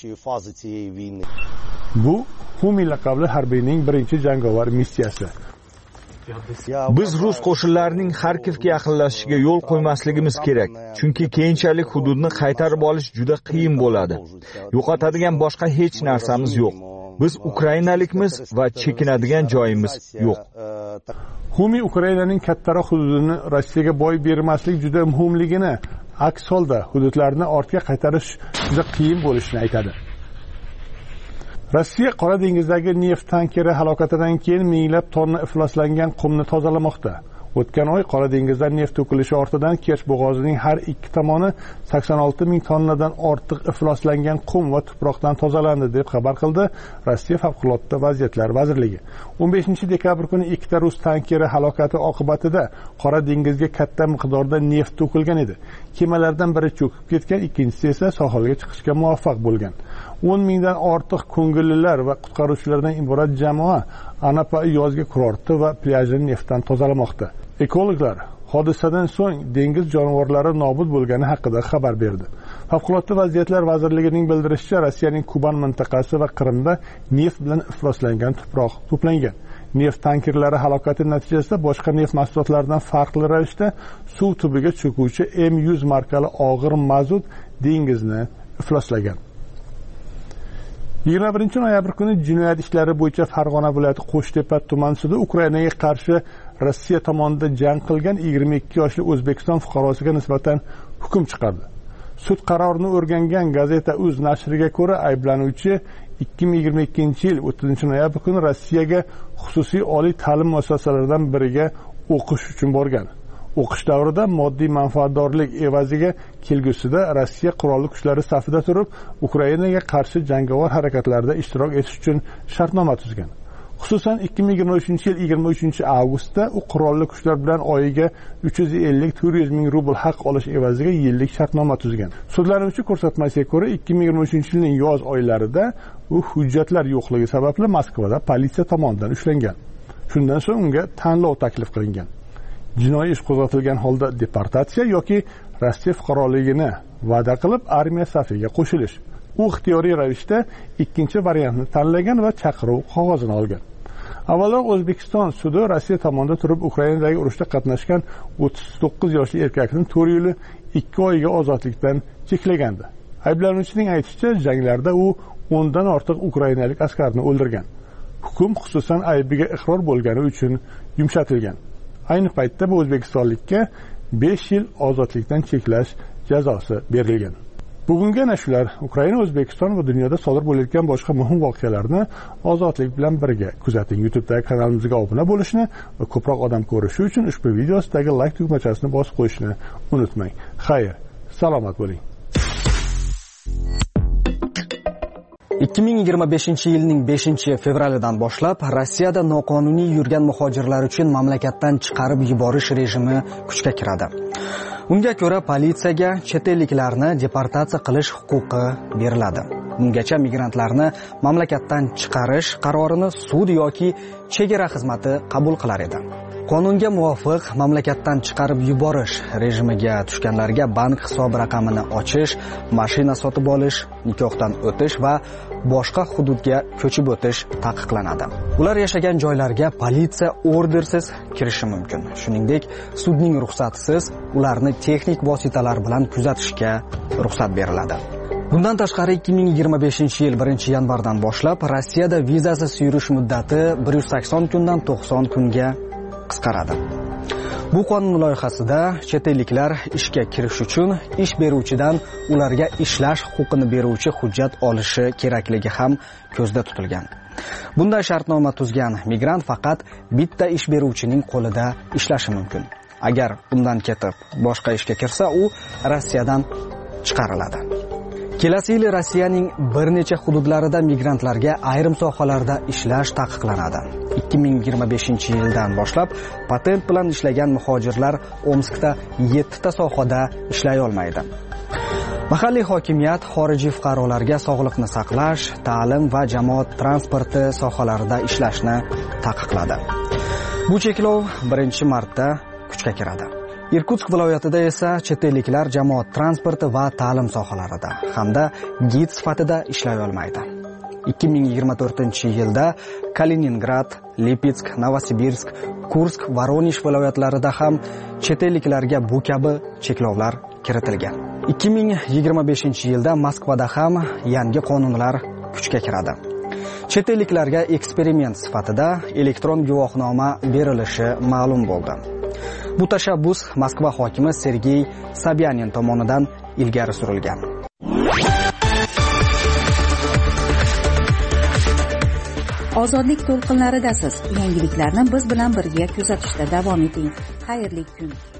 Bu Humi laqabli harbiyning birinchi jangovar missiyasi. Biz rus qo'shinlarining Xarkovga yaqinlashishiga yo'l qo'ymasligimiz kerak, chunki keyinchalik hududni qaytarib olish juda qiyin bo'ladi. Yo'qotadigan boshqa hech narsamiz yo'q. Biz ukrainalikmiz va chekinadigan joyimiz yo'q. Humi Ukrainaning kattaroq hududini Rossiyaga boy bermaslik juda muhimligini, aks holda hududlarni ortga qaytarish juda qiyin bo'lishini aytadi. Rossiya Qora dengizdagi neft tankeri halokatidan keyin minglab tonna ifloslangan qumni tozalamoqda. O'tgan oy Qora dengizda neft to'kilishi ortidan Kerch bo'g'ozining har ikki tomoni 86 ming tonnadan ortiq ifloslangan qum va tuproqdan tozalandi deb xabar qildi Rossiya favqulodda vaziyatlar vazirligi. 15 dekabr kuni ikkita rus tankeri halokati oqibatida Qora dengizga katta miqdorda neft to'kilgan edi. Kemalardan biri cho'kib ketgan, ikkinchisi esa sohilga chiqishga muvaffaq bo'lgan. 10 mingdan ortiq ko'ngillilar va qutqaruvchilardan iborat jamoa Anapa yozgi kurorti va plyajni neftdan tozalamoqda. Ekologlar hodisadan so'ng dengiz jonivorlari nobud bo'lgani haqida xabar berdi. Favqulodda vaziyatlar vazirligining bildirishicha, Rossiyaning Kuban mintaqasi va Qrimda neft bilan ifloslangan tuproq to'plangan. Neft tankerlari halokati natijasida boshqa neft mahsulotlaridan farqli ravishda suv tubiga cho'kuvchi M100 markali og'ir mazut dengizni ifloslagan. 21 noyabr kuni jinoyat ishlari bo'yicha Farg'ona viloyati Qo'shtepa tuman sudi Ukrainaga qarshi Rossiya tomonidan jang qilgan 22 yoshli O'zbekiston fuqarosiga nisbatan hukm chiqardi. Sud qarorini o'rgangan gazeta Uz nashriga ko'ra, ayblanuvchi 2022-yil 30 noyabr kuni Rossiyaga xususiy oliy ta'lim muassasalaridan biriga o'qish uchun borgan. O'qish davrida moddiy manfaatdorlik evaziga kelgusida Rossiya qurolli kuchlari safida turib, Ukrainaga qarshi jangovar harakatlarda ishtirok etish uchun shartnoma tuzgan. Xususan 2023-yil 23-avgustda u qurolli kuchlar bilan oyiga 350-400 ming rubl haq olish evaziga yillik shartnoma tuzgan. Sudlanuvchi ko'rsatmasiga ko'ra 2023-yilning yoz oylarida u hujjatlar yo'qligi sababli Moskvada politsiya tomonidan ushlangan. Shundan so'ng unga tanlov taklif qilingan. Jinoiy ish qo'zg'atilgan holda deportatsiya yoki Rossiya fuqaroligini va'da qilib armiya safiga qo'shilish. U ixtiyoriy ravishda ikkinchi variantni tanlagan va chaqiruv qog'ozini olgan. Avvalroq O'zbekiston sudi Rossiya tomonidan turib Ukrainadagi urushda qatnashgan 39 yoshli erkakni 4 yil 2 oyga ozodlikdan cheklagandi. Ayblanuvchining aytishicha, janglarda u 10 dan ortiq ukrainalik askarni o'ldirgan. Hukm xususan aybiga iqror bo'lgani uchun yumshatilgan. Ayni paytda bu o'zbekistonlikka 5 yil ozodlikdan cheklash jazosi berilgan. Bugungi nashular Ukraina, O'zbekiston va dunyoda sodir bo'layotgan boshqa muhim voqealarni ozodlik bilan birga kuzating. YouTube'dagi kanalimizga obuna bo'lishni va ko'proq odam ko'rishi uchun ushbu video ostidagi like tugmachasini bosib qo'yishni unutmang. Xayr, salomat bo'ling. 2025-yilning 5-fevralidan boshlab Rossiyada noqonuniy yurgan muhojirlar uchun mamlakatdan chiqarib yuborish rejimi kuchga kiradi. Unga ko'ra politsiyaga chet elliklarni deportatsiya qilish huquqi beriladi. Ungacha migrantlarni mamlakatdan chiqarish qarorini sud yoki chegara xizmati qabul qilar edi. Qonunga muvofiq mamlakatdan chiqarib yuborish rejimiga tushganlarga bank hisob raqamini ochish, mashina sotib olish, nikohdan o'tish va boshqa hududga ko'chib o'tish taqiqlanadi. Ular yashagan joylarga politsiya ordersiz kirishi mumkin. Shuningdek, sudning ruxsatisiz ularni texnik vositalar bilan kuzatishga ruxsat beriladi. Bundan tashqari 2025-yil 1-yanvardan boshlab Rossiyada vizasiz yurish muddati 180 kundan 90 kunga qisqaradi. Bu qonun loyihasida chet elliklar ishga kirish uchun ish beruvchidan ularga ishlash huquqini beruvchi hujjat olishi kerakligi ham ko'zda tutilgan. Bunday shartnoma tuzgan migrant faqat bitta ish beruvchining qo'lida ishlashi mumkin. Agar undan ketib boshqa ishga kirsa, u Rossiyadan chiqariladi. kelasi yil Rossiyaning bir necha hududlarida migrantlarga ayrim sohalarda ishlash taqiqlanadi. 2025-yildan boshlab patent bilan ishlagan muhojirlar Omskda 7 ta sohada ishlay olmaydi. Mahalliy hokimiyat xorijiy fuqarolarga sog'liqni saqlash, ta'lim va jamoat transporti sohalarida ishlashni taqiqladi. Bu cheklov 1-martda kuchga kiradi. Irkutsk viloyatida esa chet elliklar jamoat transporti va ta'lim sohalarida hamda gid sifatida ishlay olmaydi. 2024-yilda Kaliningrad, Lipetsk, Novosibirsk, Kursk, Voronezh viloyatlarida ham chet elliklarga bu kabi cheklovlar kiritilgan. 2025-yilda Moskvada ham yangi qonunlar kuchga kiradi. Chet elliklarga eksperiment sifatida elektron guvohnoma berilishi ma'lum bo'ldi. Bu tashabbus Moskva hokimi Sergey Sobyanin tomonidan ilgari surilgan. Ozodlik to'lqinlaridasiz. Yangiliklarni biz bilan birga kuzatishda davom eting. Xayrli kun.